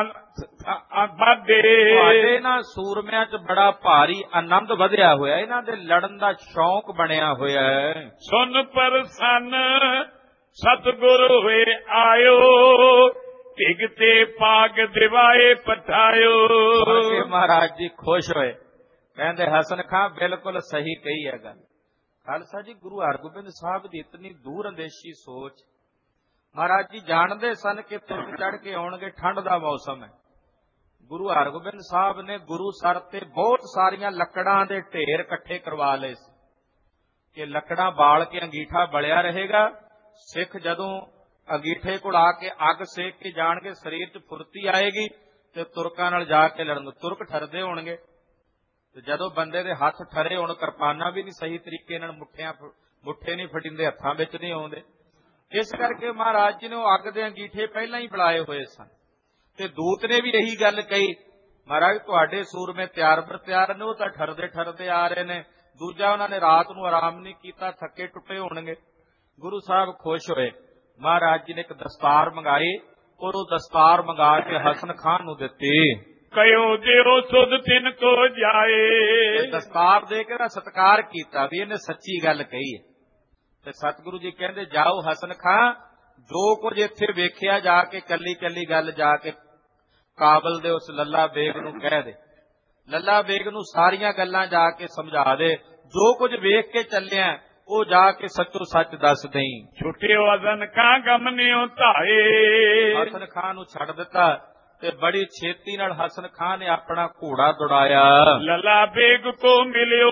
ਬਾਦੇ। ਤੁਹਾਡੇ ਨਾ ਸੂਰਮਿਆਂ 'ਚ ਬੜਾ ਭਾਰੀ ਆਨੰਦ ਵਧਿਆ ਹੋਇਆ, ਇਹਨਾਂ ਦੇ ਲੜਨ ਦਾ ਸ਼ੌਂਕ ਬਣਿਆ ਹੋਇਆ ਹੈ। ਸੁਨ ਪ੍ਰਸੰਨ ਸਤਿਗੁਰ ਹੋਏ ਆਇਓ, ਢਿਗ ਤੇ ਪਾਗ ਦਿਵਾਏ ਪਠਾਇਓ। ਮਹਾਰਾਜ ਜੀ ਖੁਸ਼ ਹੋਏ, ਕਹਿੰਦੇ ਹਸਨ ਖਾਂ ਬਿਲਕੁਲ ਸਹੀ ਕਹੀ ਹੈ ਗੱਲ। ਖਾਲਸਾ ਜੀ ਗੁਰੂ ਹਰਗੋਬਿੰਦ ਸਾਹਿਬ ਦੀ ਇਤਨੀ ਦੂਰ ਅੰਦੇਸ਼ੀ ਸੋਚ। ਮਹਾਰਾਜ ਜੀ ਜਾਣਦੇ ਸਨ ਕਿ ਤੁਰਕ ਚੜ ਕੇ ਆਉਣਗੇ, ਠੰਡ ਦਾ ਮੌਸਮ ਹੈ। ਗੁਰੂ ਹਰਗੋਬਿੰਦ ਸਾਹਿਬ ਨੇ ਗੁਰੂ ਸਰ ਤੇ ਬਹੁਤ ਸਾਰੀਆਂ ਲੱਕੜਾਂ ਦੇ ਢੇਰ ਇਕੱਠੇ ਕਰਵਾ ਲਏ ਸੀ ਕਿ ਲੱਕੜਾਂ ਬਾਲ ਕੇ ਅੰਗੀਠਾ ਬਲਿਆ ਰਹੇਗਾ। ਸਿੱਖ ਜਦੋਂ ਅੰਗੀਠੇ ਕੋਲ ਆ ਕੇ ਅੱਗ ਸੇਕ ਕੇ ਜਾਣਗੇ, ਸਰੀਰ 'ਚ ਫੁਰਤੀ ਆਏਗੀ ਤੇ ਤੁਰਕਾਂ ਨਾਲ ਜਾ ਕੇ ਲੜਨ। ਤੁਰਕ ਠਰਦੇ ਹੋਣਗੇ ਤੇ ਜਦੋਂ ਬੰਦੇ ਦੇ ਹੱਥ ਠਰੇ ਹੋਣ, ਕਿਰਪਾਨਾਂ ਵੀ ਨਹੀਂ ਸਹੀ ਤਰੀਕੇ ਨਾਲ ਮੁੱਠਿਆਂ ਮੁੱਠੇ ਨਹੀਂ ਫਟਿੰਦੇ, ਹੱਥਾਂ ਵਿੱਚ ਨਹੀਂ ਆਉਂਦੇ। ਇਸ ਕਰਕੇ ਮਹਾਰਾਜ ਜੀ ਨੇ ਉਹ ਅੱਗ ਦੇ ਅੰਗੀਠੇ ਪਹਿਲਾਂ ਹੀ ਬੁਲਾਏ ਹੋਏ ਸਨ। ਤੇ ਦੂਤ ਨੇ ਵੀ ਇਹੀ ਗੱਲ ਕਹੀ, ਮਹਾਰਾਜ ਤੁਹਾਡੇ ਸੂਰਮੇ ਤਿਆਰ ਬਰ ਤਿਆਰ ਨੇ, ਉਹ ਤਾਂ ਠਰਦੇ ਠਰਦੇ ਆ ਰਹੇ ਨੇ। ਦੂਜਾ ਉਹਨਾਂ ਨੇ ਰਾਤ ਨੂੰ ਆਰਾਮ ਨਹੀਂ ਕੀਤਾ, ਥੱਕੇ ਟੁੱਟੇ ਹੋਣਗੇ। ਗੁਰੂ ਸਾਹਿਬ ਖੁਸ਼ ਹੋਏ, ਮਹਾਰਾਜ ਜੀ ਨੇ ਇੱਕ ਦਸਤਾਰ ਮੰਗਾਈ ਔਰ ਉਹ ਦਸਤਾਰ ਮੰਗਾ ਕੇ ਹਸਨ ਖਾਨ ਨੂੰ ਦਿੱਤੀ। ਕਯੋ ਦਿਓ ਸੁਧ ਤਿਨ ਕੋ ਜਾਏ। ਦਸਤਾਰ ਦੇ ਕੇ ਦਾ ਸਤਿਕਾਰ ਕੀਤਾ ਵੀ ਇਹਨੇ ਸੱਚੀ ਗੱਲ ਕਹੀ ਹੈ। ਤੇ ਸਤਿਗੁਰੂ ਜੀ ਕਹਿੰਦੇ ਜਾਓ ਹਸਨ ਖਾਂ, ਜੋ ਕੁਝ ਇੱਥੇ ਵੇਖਿਆ ਜਾ ਕੇ ਕੱਲੀ ਕੱਲੀ ਗੱਲ ਜਾ ਕੇ ਕਾਬਲ ਦੇ ਉਸ ਲੱਲਾ ਬੇਗ ਨੂੰ ਕਹਿ ਦੇ। ਲੱਲਾ ਬੇਗ ਨੂੰ ਸਾਰੀਆਂ ਗੱਲਾਂ ਜਾ ਕੇ ਸਮਝਾ ਦੇ, ਜੋ ਕੁਝ ਵੇਖ ਕੇ ਚੱਲਿਆ ਉਹ ਜਾ ਕੇ ਸੱਚੋ ਸੱਚ ਦੱਸ ਦੇਈ। ਛੁੱਟਿਓ ਹਸਨ ਖਾਂ ਗਮਨਿਓ ਧਾਏ। ਹਸਨ ਖਾਂ ਨੂੰ ਛੱਡ ਦਿੱਤਾ ਤੇ ਬੜੀ ਛੇਤੀ ਨਾਲ ਹਸਨ ਖਾਂ ਨੇ ਆਪਣਾ ਘੋੜਾ ਦੌੜਾਇਆ। ਲੱਲਾ ਬੇਗ ਕੋ ਮਿਲਿਓ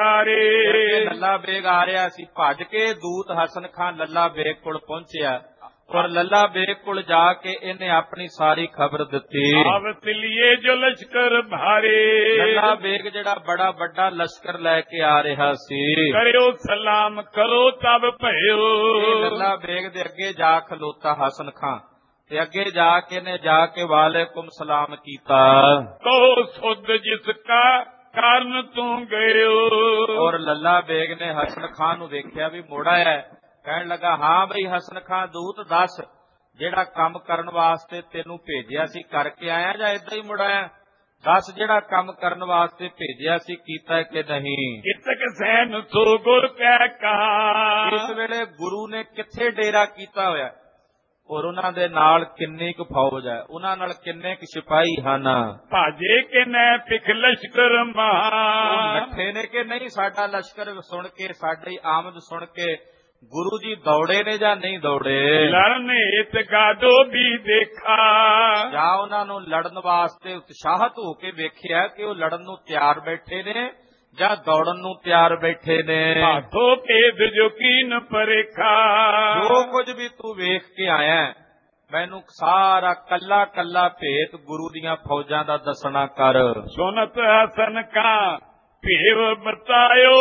ਅਗਾਰੇ। ਲੱਲਾ ਬੇਗ ਆ ਰਿਹਾ ਸੀ, ਭੱਜ ਕੇ ਦੂਤ ਹਸਨ ਖਾਂ ਲੱਲਾ ਬੇਗ ਕੋਲ ਪਹੁੰਚਿਆ ਔਰ ਲੱਲਾ ਬੇਗ ਕੋਲ ਜਾ ਕੇ ਇਹਨੇ ਆਪਣੀ ਸਾਰੀ ਖਬਰ ਦਿੱਤੀ। ਆਵਤ ਲਿਏ ਜੋ ਲਸ਼ਕਰ ਭਾਰੇ। ਲੱਲਾ ਬੇਗ ਜਿਹੜਾ ਬੜਾ ਵੱਡਾ ਲਸ਼ਕਰ ਲੈ ਕੇ ਆ ਰਿਹਾ ਸੀ। ਕਰਿਓ ਸਲਾਮ ਕਰੋ ਤਬ ਭਇਓ। ਲੱਲਾ ਬੇਗ ਦੇ ਅੱਗੇ ਜਾ ਖਲੋਤਾ ਹਸਨ ਖਾਂ ਤੇ ਅੱਗੇ ਜਾ ਕੇ ਨੇ ਜਾ ਕੇ ਵਾਲੇਕੁਮ ਸਲਾਮ ਕੀਤਾ। ਕਹੋ ਸੁਧ ਜਿਸ ਕਾ ਕਾਰਨ ਤੂੰ ਗਇਓ। ਔਰ ਲੱਲਾ ਬੇਗ ਨੇ ਹਸਨ ਖਾਂ ਨੂੰ ਦੇਖਿਆ ਵੀ ਮੋੜਾ ਹੈ, ਕਹਿਣ ਲੱਗਾ ਹਾਂ ਬਈ ਹਸਨ ਖਾਂ ਦੂਤ ਦੱਸ, ਜਿਹੜਾ ਕੰਮ ਕਰਨ ਵਾਸਤੇ ਤੈਨੂੰ ਭੇਜਿਆ ਸੀ ਕਰਕੇ ਆਇਆ ਜਾਂ ਏਦਾਂ ਹੀ ਮੁੜਾਇਆ? ਦੱਸ ਜਿਹੜਾ ਕੰਮ ਕਰਨ ਵਾਸਤੇ ਭੇਜਿਆ ਸੀ ਕੀਤਾ ਕਿ ਨਹੀਂ? ਕਿਤਕ ਸੈਨ ਸੋ ਗੁਰ ਕਹਿ ਕਹਾ। ਇਸ ਵੇਲੇ ਗੁਰੂ ਨੇ ਕਿੱਥੇ ਡੇਰਾ ਕੀਤਾ ਹੋਇਆ ਔਰ ਉਹਨਾਂ ਦੇ ਨਾਲ ਕਿੰਨੀ ਕੁ ਫੌਜ ਹੈ, ਉਹਨਾਂ ਨਾਲ ਕਿੰਨੇ ਕੁ ਸਿਪਾਹੀ ਹਨ? ਭਾਜੇ ਕਿ ਨੈ ਪਿਖ ਲਸ਼ਕਰ ਮਹਾ। ਨੱਠੇ ਨੇ ਕਿ ਨਹੀਂ ਸਾਡਾ ਲਸ਼ਕਰ ਸੁਣ ਕੇ, ਸਾਡੀ ਆਮਦ ਸੁਣ ਕੇ ਗੁਰੂ ਜੀ ਦੌੜੇ ਨੇ ਜਾਂ ਨਹੀਂ ਦੌੜੇ? ਲੜਨ ਹਿਤ ਗਾਦੋ ਵੀ ਦੇਖਾ। ਜਾਂ ਉਹਨਾਂ ਨੂੰ ਲੜਨ ਵਾਸਤੇ ਉਤਸ਼ਾਹਤ ਹੋ ਕੇ ਵੇਖਿਆ ਕਿ ਉਹ ਲੜਨ ਨੂੰ ਤਿਆਰ ਬੈਠੇ ਨੇ ਜਾਂ ਦੌੜਨ ਨੂੰ ਤਿਆਰ ਬੈਠੇ ਨੇ? ਹਾਥੋਂ ਭੇਦ ਜੋ ਕੀਨ ਪਰੇਖਾ। ਜੋ ਕੁਝ ਵੀ ਤੂੰ ਵੇਖ ਕੇ ਆਇਆ ਮੈਨੂੰ ਸਾਰਾ ਕੱਲਾ ਕੱਲਾ ਭੇਤ ਗੁਰੂ ਦੀਆਂ ਫੌਜਾਂ ਦਾ ਦੱਸਣਾ ਕਰ। ਸੁਨਤ ਹਸਨ ਕਾ ਭੇਵ ਬਤਾਇਓ,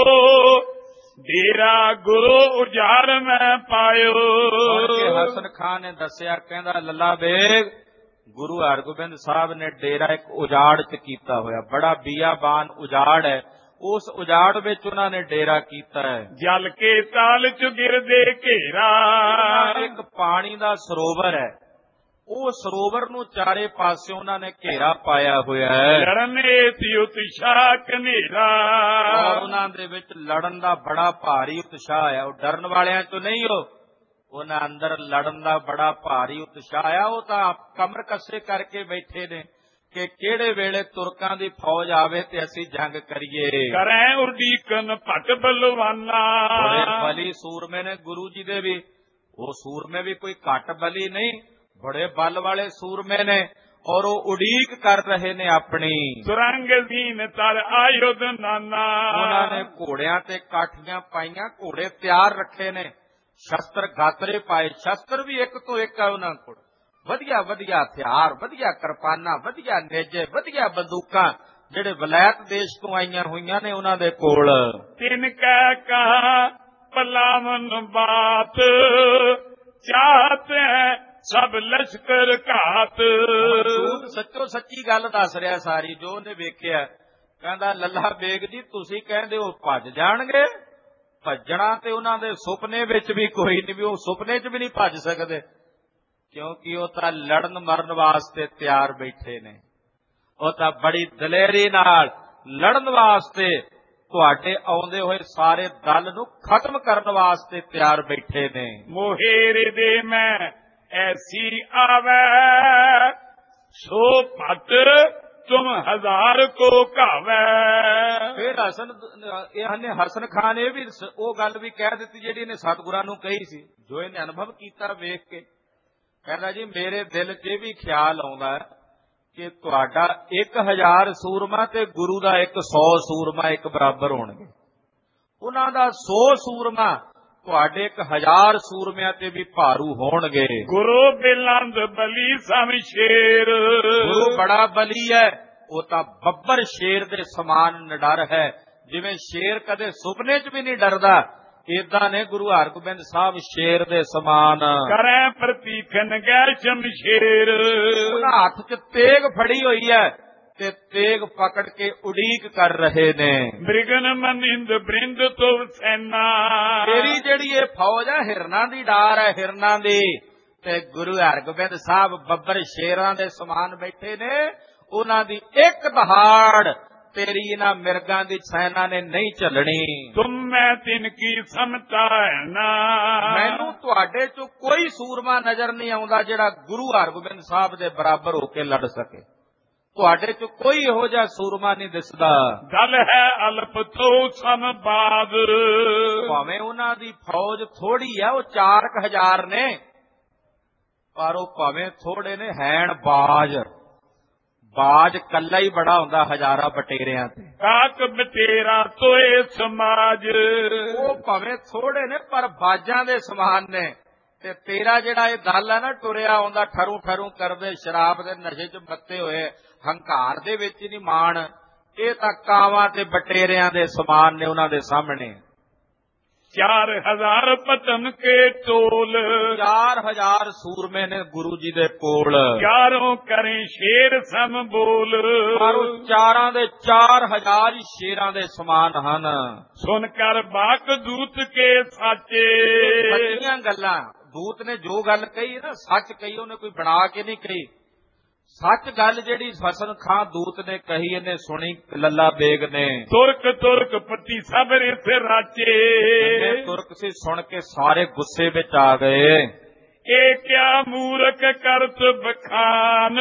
ਡੇਰਾ ਗੁਰੂ ਉਜਾੜ ਮੈਂ ਪਾਇਓ। ਹਸਨ ਖਾਨ ਨੇ ਦੱਸਿਆ, ਕਹਿੰਦਾ ਲੱਲਾ ਬੇਗ ਗੁਰੂ ਹਰਗੋਬਿੰਦ ਸਾਹਿਬ ਨੇ ਡੇਰਾ ਇੱਕ ਉਜਾੜ ਚ ਕੀਤਾ ਹੋਇਆ, ਬੜਾ ਬੀਆਬਾਨ ਉਜਾੜ ਹੈ, ਉਸ ਉਜਾੜ ਵਿੱਚ ਉਹਨਾਂ ਨੇ ਡੇਰਾ ਕੀਤਾ ਹੈ। ਜਲ ਕੇ ਤਾਲ ਚ ਗਿਰਦੇ ਘੇਰਾ। ਇੱਕ ਪਾਣੀ ਦਾ ਸਰੋਵਰ ਹੈ, ਉਹ ਸਰੋਵਰ ਨੂੰ ਚਾਰੇ ਪਾਸੇ ਉਹਨਾਂ ਨੇ ਘੇਰਾ ਪਾਇਆ ਹੋਇਆ ਹੈ। ਲੜਨੇ ਸੀ ਉਤਸ਼ਾਹ ਕਨੇਰਾ। ਉਹਨਾਂ ਦੇ ਵਿੱਚ ਲੜਨ ਦਾ ਬੜਾ ਭਾਰੀ ਉਤਸ਼ਾਹ ਹੈ, ਉਹ ਡਰਨ ਵਾਲਿਆਂ ਚੋਂ ਨਹੀਂ, ਉਹ ਉਹਨਾਂ ਅੰਦਰ ਲੜਨ ਦਾ ਬੜਾ ਭਾਰੀ ਉਤਸ਼ਾਹ ਆ। ਉਹ ਤਾਂ ਕਮਰ ਕੱਸੇ ਕਰਕੇ ਬੈਠੇ ਨੇ ਕਿ ਕਿਹੜੇ ਵੇਲੇ ਤੁਰਕਾਂ ਦੀ ਫੌਜ ਆਵੇ ਤੇ ਅਸੀਂ ਜੰਗ ਕਰੀਏ। ਕਰੈ ਉਡੀਕਨ ਭਟ ਬਲਵਾਨਾ। ਬੜੇ ਬਲੀ ਸੂਰਮੇ ਨੇ ਗੁਰੂ ਜੀ ਦੇ ਵੀ, ਉਹ ਸੂਰਮੇ ਵੀ ਕੋਈ ਘੱਟ ਬਲੀ ਨਹੀਂ, ਬੜੇ ਬਲ ਵਾਲੇ ਸੂਰਮੇ ਨੇ, ਔਰ ਉਹ ਉਡੀਕ ਕਰ ਰਹੇ ਨੇ ਆਪਣੀ। ਸੁਰੰਗ ਦੀਨ ਤਰ ਆਯੁਧ ਨਾਨਾ। ਉਹਨਾਂ ਨੇ ਘੋੜਿਆਂ ਤੇ ਕਾਠੀਆਂ ਪਾਈਆਂ, ਘੋੜੇ ਤਿਆਰ ਰੱਖੇ ਨੇ, ਸ਼ਸਤਰ ਗਾਤਰੇ ਪਾਏ, ਸ਼ਸਤਰ ਵੀ ਇੱਕ ਤੋਂ ਇੱਕ ਹੈ ਉਹਨਾਂ ਕੋਲ, ਵਧੀਆ ਵਧੀਆ ਹਥਿਆਰ, ਵਧੀਆ ਕਿਰਪਾਨਾਂ, ਵਧੀਆ ਨੇਜੇ, ਵਧੀਆ ਬੰਦੂਕਾਂ, ਜਿਹੜੇ ਵਲੈਤ ਦੇਸ਼ ਤੋਂ ਆਈਆਂ ਹੋਈਆਂ ਨੇ ਉਹਨਾਂ ਦੇ ਕੋਲ। ਤਿਨ ਕੈ ਕਹਾ ਪਲਾਵਨ ਬਾਤ, ਚਾਹਤ ਹੈ ਸਭ ਲਸ਼ਕਰ ਘਾਤ। ਸੱਚੋ ਸੱਚੀ ਗੱਲ ਦੱਸ ਰਿਹਾ ਸਾਰੀ, ਜੋ ਉਹਨੇ ਵੇਖਿਆ। ਕਹਿੰਦਾ ਲੱਲਾ ਬੇਗ ਜੀ ਤੁਸੀਂ ਕਹਿੰਦੇ ਹੋ ਭੱਜ ਜਾਣਗੇ, ਭੱਜਣਾ ਤੇ ਉਹਨਾਂ ਦੇ ਸੁਪਨੇ ਵਿੱਚ ਵੀ ਕੋਈ ਨਹੀਂ, ਵੀ ਉਹ ਸੁਪਨੇ 'ਚ ਵੀ ਨਹੀਂ ਭੱਜ ਸਕਦੇ, ਕਿਉਂਕਿ ਉਹ ਤਾਂ ਲੜਨ ਮਰਨ ਵਾਸਤੇ ਤਿਆਰ ਬੈਠੇ ਨੇ। ਉਹ ਤਾਂ ਬੜੀ ਦਲੇਰੀ ਨਾਲ ਲੜਨ ਵਾਸਤੇ, ਤੁਹਾਡੇ ਆਉਂਦੇ ਹੋਏ ਸਾਰੇ ਦਲ ਨੂੰ ਖਤਮ ਕਰਨ ਵਾਸਤੇ ਤਿਆਰ ਬੈਠੇ ਨੇ। ਮੋਹੇਰੇ ਦੇ ਮੈਂ ਐਸੀ ਆਵੈ, ਸੋ ਭਟ ਤੁਮ ਹਜ਼ਾਰ ਕੋ ਘਾਵੈ। ਫਿਰ ਹਸਨ ਇਹਨੇ ਹਸਨ ਖਾਨ ਇਹ ਵੀ ਉਹ ਗੱਲ ਵੀ ਕਹਿ ਦਿੱਤੀ ਜਿਹੜੀ ਇਹਨੇ ਸਤਿਗੁਰਾਂ ਨੂੰ ਕਹੀ ਸੀ, ਜੋ ਇਹਨੇ ਅਨੁਭਵ ਕੀਤਾ ਵੇਖ ਕੇ। ਕਹਿੰਦਾ ਜੀ ਮੇਰੇ ਦਿਲ 'ਚ ਇਹ ਵੀ ਖਿਆਲ ਆਉਂਦਾ ਕਿ ਤੁਹਾਡਾ ਇੱਕ ਹਜ਼ਾਰ ਸੂਰਮਾ ਤੇ ਗੁਰੂ ਦਾ ਇੱਕ ਸੌ ਸੂਰਮਾ ਇੱਕ ਬਰਾਬਰ ਹੋਣਗੇ। ਉਹਨਾਂ ਦਾ ਸੌ ਸੂਰਮਾ ਤੁਹਾਡੇ ਇੱਕ ਹਜ਼ਾਰ ਸੂਰਮਿਆਂ ਤੇ ਵੀ ਭਾਰੂ ਹੋਣਗੇ। ਗੁਰੂ ਬਿਲੰਦ ਬਲੀ ਸਮਸ਼ੇਰ। ਗੁਰੂ ਬੜਾ ਬਲੀ ਹੈ, ਉਹ ਤਾਂ ਬੱਬਰ ਸ਼ੇਰ ਦੇ ਸਮਾਨ ਨਿਡਰ ਹੈ। ਜਿਵੇਂ ਸ਼ੇਰ ਕਦੇ ਸੁਪਨੇ 'ਚ ਵੀ ਨਹੀਂ ਡਰਦਾ, ਏਦਾਂ ਨੇ ਗੁਰੂ ਹਰਗੋਬਿੰਦ ਸਾਹਿਬ ਸ਼ੇਰ ਦੇ ਸਮਾਨ। ਕਰੈ ਪ੍ਰਤੀਖਨ ਗੈ ਸ਼ਮਸ਼ੇਰ। ਉਹਨਾਂ ਹੱਥ 'ਚ ਤੇਗ ਫੜੀ ਹੋਈ ਹੈ ਤੇ ਤੇਗ ਪਕੜ ਕੇ ਉਡੀਕ ਕਰ ਰਹੇ ਨੇ। ਮ੍ਰਿਗਨ ਮਨਿੰਦ ਬ੍ਰਿੰਦ ਤੋਂ ਸੈਨਾ। ਤੇਰੀ ਜਿਹੜੀ ਇਹ ਫੌਜ ਹੈ ਹਿਰਨਾਂ ਦੀ ਡਾਰ ਹੈ, ਹਿਰਨਾਂ ਦੀ, ਤੇ ਗੁਰੂ ਹਰਗੋਬਿੰਦ ਸਾਹਿਬ ਬੱਬਰ ਸ਼ੇਰਾਂ ਦੇ ਸਮਾਨ ਬੈਠੇ ਨੇ। ਉਹਨਾਂ ਦੀ ਇੱਕ ਦਹਾੜ ਤੇਰੀ ਇਹਨਾਂ ਮਿਰਗਾਂ ਦੀ ਸੈਨਾ ਨੇ ਨਹੀਂ ਝੱਲਣੀ। ਤੁਮ ਮੈਂ ਤਿਨ ਕੀ ਸਮਤਾ ਹੈ ਨਾ। ਮੈਨੂੰ ਤੁਹਾਡੇ ਚੋਂ ਕੋਈ ਸੂਰਮਾ ਨਜ਼ਰ ਨਹੀਂ ਆਉਂਦਾ ਜਿਹੜਾ ਗੁਰੂ ਹਰਗੋਬਿੰਦ ਸਾਹਿਬ ਦੇ ਬਰਾਬਰ ਹੋ ਕੇ ਲੜ ਸਕੇ। ਤੁਹਾਡੇ ਚ ਕੋਈ ਇਹੋ ਜਿਹਾ ਸੂਰਮਾ ਨਹੀਂ ਦਿਸਦਾ। ਦਲ ਹੈ ਅਲਪ ਤੋਂ ਸੰਬਾਦ। ਭਾਵੇਂ ਉਹਨਾਂ ਦੀ ਫੌਜ ਥੋੜੀ ਆ, ਉਹ ਚਾਰ ਕੁ ਹਜ਼ਾਰ ਨੇ, ਪਰ ਉਹ ਭਾਵੇਂ ਥੋੜੇ ਨੇ, ਹੈਣ ਬਾਜ। ਬਾਜ ਕੱਲਾ ਹੀ ਬੜਾ ਹੁੰਦਾ ਹਜ਼ਾਰਾਂ ਬਟੇਰਿਆਂ ਤੇ। ਕਾਕ ਬਟੇਰਾ ਤੋਏ ਸਮਾਜ। ਉਹ ਭਾਵੇਂ ਥੋੜੇ ਨੇ ਪਰ ਬਾਜਾਂ ਦੇ ਸਮਾਨ ਨੇ। ਤੇ ਤੇਰਾ ਜਿਹੜਾ ਇਹ ਦਲ ਹੈ ਨਾ, ਟੁਰਿਆ ਆਉਂਦਾ ਠਰੂ ਠਰੂ ਕਰਦੇ, ਸ਼ਰਾਬ ਦੇ ਨਸ਼ੇ 'ਚ ਮੱਤੇ ਹੋਏ, ਹੰਕਾਰ ਦੇ ਵਿੱਚ ਨਹੀਂ ਮਾਣ, ਇਹ ਤਾਂ ਕਾਵਾਂ ਤੇ ਬਟੇਰਿਆਂ ਦੇ ਸਮਾਨ ਨੇ ਉਹਨਾਂ ਦੇ ਸਾਹਮਣੇ। ਚਾਰ ਹਜ਼ਾਰ ਪਤਨ ਕੇ ਟੋਲ। ਚਾਰ ਹਜ਼ਾਰ ਸੂਰਮੇ ਨੇ ਗੁਰੂ ਜੀ ਦੇ ਕੋਲ। ਚਾਰੋਂ ਕਰੇ ਸ਼ੇਰ ਸਮ ਬੋਲ। ਪਰ ਉਹ ਚਾਰਾਂ ਦੇ ਚਾਰ ਹਜ਼ਾਰ ਹੀ ਸ਼ੇਰਾਂ ਦੇ ਸਮਾਨ ਹਨ। ਸੁਣ ਕਰ ਬਾਕ ਦੂਤ ਕੇ ਸਾਚੇ। ਸੱਚੀਆਂ ਗੱਲਾਂ, ਦੂਤ ਨੇ ਜੋ ਗੱਲ ਕਹੀ ਨਾ ਸੱਚ ਕਹੀ, ਉਹਨੇ ਕੋਈ ਬਣਾ ਕੇ ਨਹੀਂ ਕਹੀ। ਸੱਚ ਗੱਲ ਜਿਹੜੀ ਹਸਨ ਖਾਂ ਦੂਤ ਨੇ ਕਹੀ, ਇਹਨੇ ਸੁਣੀ ਲੱਲਾ ਬੇਗ ਨੇ। ਤੁਰਕ ਤੁਰਕ ਪਤੀ ਸਭ ਰਿਸ ਰਾਚੇ। ਤੁਰਕ ਸੀ ਸੁਣ ਕੇ ਸਾਰੇ ਗੁੱਸੇ ਵਿੱਚ ਆ ਗਏ। ਇਹ ਕਿਆ ਮੂਰਖ ਕਰਤ ਬਖਾਨ,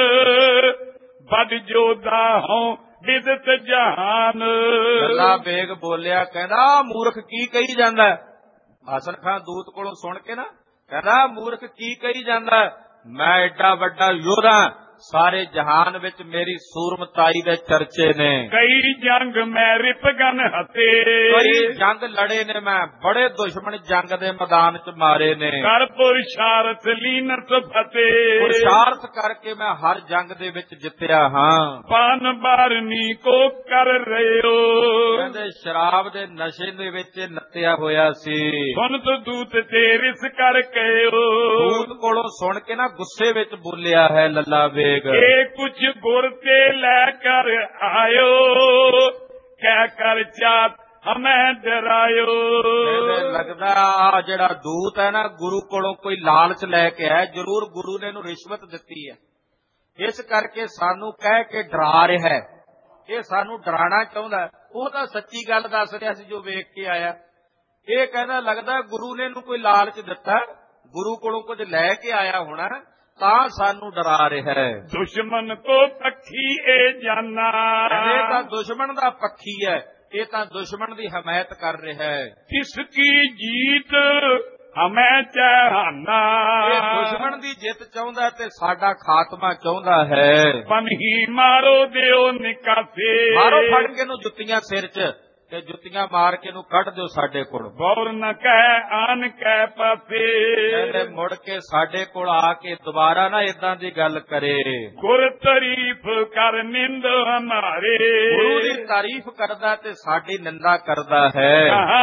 ਬਦ ਜੋਦਾ ਹੋਂ ਵਿਦਤ ਜਹਾਨ। ਲੱਲਾ ਬੇਗ ਬੋਲਿਆ, ਕਹਿੰਦਾ ਮੂਰਖ ਕੀ ਕਹੀ ਜਾਂਦਾ। ਹਸਨ ਖਾਂ ਦੂਤ ਕੋਲੋਂ ਸੁਣ ਕੇ ਨਾ ਕਹਿੰਦਾ ਮੂਰਖ ਕੀ ਕਹੀ ਜਾਂਦਾ, ਮੈਂ ਐਡਾ ਵੱਡਾ ਯੋਧਾ, ਸਾਰੇ ਜਹਾਨ ਵਿੱਚ ਮੇਰੀ ਸੂਰਮਤਾਈ ਦੇ ਚਰਚੇ ਨੇ। ਕਈ ਜੰਗ ਮੈਂ ਰਿਪਗਨ ਹਤੇ। ਕਈ ਜੰਗ ਲੜੇ ਨੇ ਮੈਂ, ਬੜੇ ਦੁਸ਼ਮਣ ਜੰਗ ਦੇ ਮੈਦਾਨ 'ਚ ਮਾਰੇ ਨੇ। ਕਰ ਪੁਰਸ਼ਾਰਥ ਲੀਨਤ ਫਤਿਹ। ਪੁਰਸ਼ਾਰਥ ਕਰਕੇ ਮੈਂ ਹਰ ਜੰਗ ਦੇ ਵਿੱਚ ਜਿੱਤਿਆ ਹਾਂ। ਪਾਨ ਬਾਰਨੀ ਕੋ ਕਰ ਰਹੇ ਹੋ। ਕਹਿੰਦੇ ਸ਼ਰਾਬ ਦੇ ਨਸ਼ੇ ਦੇ ਵਿੱਚ ਨੱਤਿਆ ਹੋਇਆ ਸੀ। ਸੁਣ ਤੋ ਦੂਤ ਤੇ ਰਿਸ ਕਰਕੇ। ਦੂਤ ਕੋਲੋਂ ਸੁਣ ਕੇ ਨਾ ਗੁੱਸੇ ਵਿੱਚ ਬੋਲਿਆ ਹੈ ਲੱਲਾ ਬੇਗ। ਇਹ ਕੁਛ ਗੁਰ ਤੇ ਲੈ ਕਰ ਆਇਓ, ਕਹਿ ਕਰ ਚਾਤ ਹਮੈਂ ਡਰਾਇਓ। ਲੱਗਦਾ ਆ ਜਿਹੜਾ ਦੂਤ ਹੈ ਨਾ, ਗੁਰੂ ਕੋਲੋਂ ਕੋਈ ਲਾਲਚ ਲੈ ਕੇ ਆਇਆ, ਜ਼ਰੂਰ ਗੁਰੂ ਨੇ ਇਹਨੂੰ ਰਿਸ਼ਵਤ ਦਿੱਤੀ ਹੈ, ਇਸ ਕਰਕੇ ਸਾਨੂੰ ਕਹਿ ਕੇ ਡਰਾ ਰਿਹਾ ਹੈ, ਇਹ ਸਾਨੂੰ ਡਰਾਣਾ ਚਾਹੁੰਦਾ। ਉਹ ਤਾਂ ਸੱਚੀ ਗੱਲ ਦੱਸ ਰਿਹਾ ਸੀ ਜੋ ਵੇਖ ਕੇ ਆਇਆ। ਇਹ ਕਹਿੰਦਾ ਲੱਗਦਾ ਗੁਰੂ ਨੇ ਇਹਨੂੰ ਕੋਈ ਲਾਲਚ ਦਿੱਤਾ, ਗੁਰੂ ਕੋਲੋਂ ਕੁਝ ਲੈ ਕੇ ਆਇਆ ਹੋਣਾ, ਤਾਂ ਸਾਨੂੰ ਡਰਾ ਰਿਹਾ ਹੈ। ਦੁਸ਼ਮਨ ਕੋ ਪੱਖੀ ਇਹ ਜਾਨਾ, ਇਹ ਤਾਂ ਦੁਸ਼ਮਣ ਦਾ ਪੱਖੀ ਹੈ, ਇਹ ਤਾਂ ਦੁਸ਼ਮਣ ਦੀ ਹਮਾਇਤ ਕਰ ਰਿਹਾ ਹੈ। ਕਿਸ ਕੀ ਜੀਤ ਹਮੈਂ ਚਾਹਨਾ, ਇਹ ਦੁਸ਼ਮਣ ਦੀ ਜਿੱਤ ਚਾਹੁੰਦਾ ਤੇ ਸਾਡਾ ਖਾਤਮਾ ਚਾਹੁੰਦਾ ਹੈ। ਪਨਹੀ ਮਾਰੋ ਦਿਓ ਨਿਕਾਸੇ, ਮਾਰੋ ਫੜ ਕੇ ਨੂੰ ਜੁੱਤੀਆਂ ਸਿਰ 'ਚ ਤੇ ਜੁੱਤੀਆਂ ਮਾਰ ਕੇ ਨੂੰ ਕੱਢ ਦਿਓ ਸਾਡੇ ਕੋਲ। ਬੌਰ ਨ ਕਹਿ ਆਨ ਕਹਿ ਪਾਸੇ, ਕਹਿੰਦੇ ਮੁੜ ਕੇ ਸਾਡੇ ਕੋਲ ਆ ਕੇ ਦੁਬਾਰਾ ਨਾ ਇਦਾਂ ਦੀ ਗੱਲ ਕਰੇ। ਗੁਰ ਤਾਰੀਫ ਕਰ ਨਿੰਦ ਹਮਾਰੇ, ਗੁਰੂ ਦੀ ਤਾਰੀਫ ਕਰਦਾ ਤੇ ਸਾਡੀ ਨਿੰਦਾ ਕਰਦਾ ਹੈ।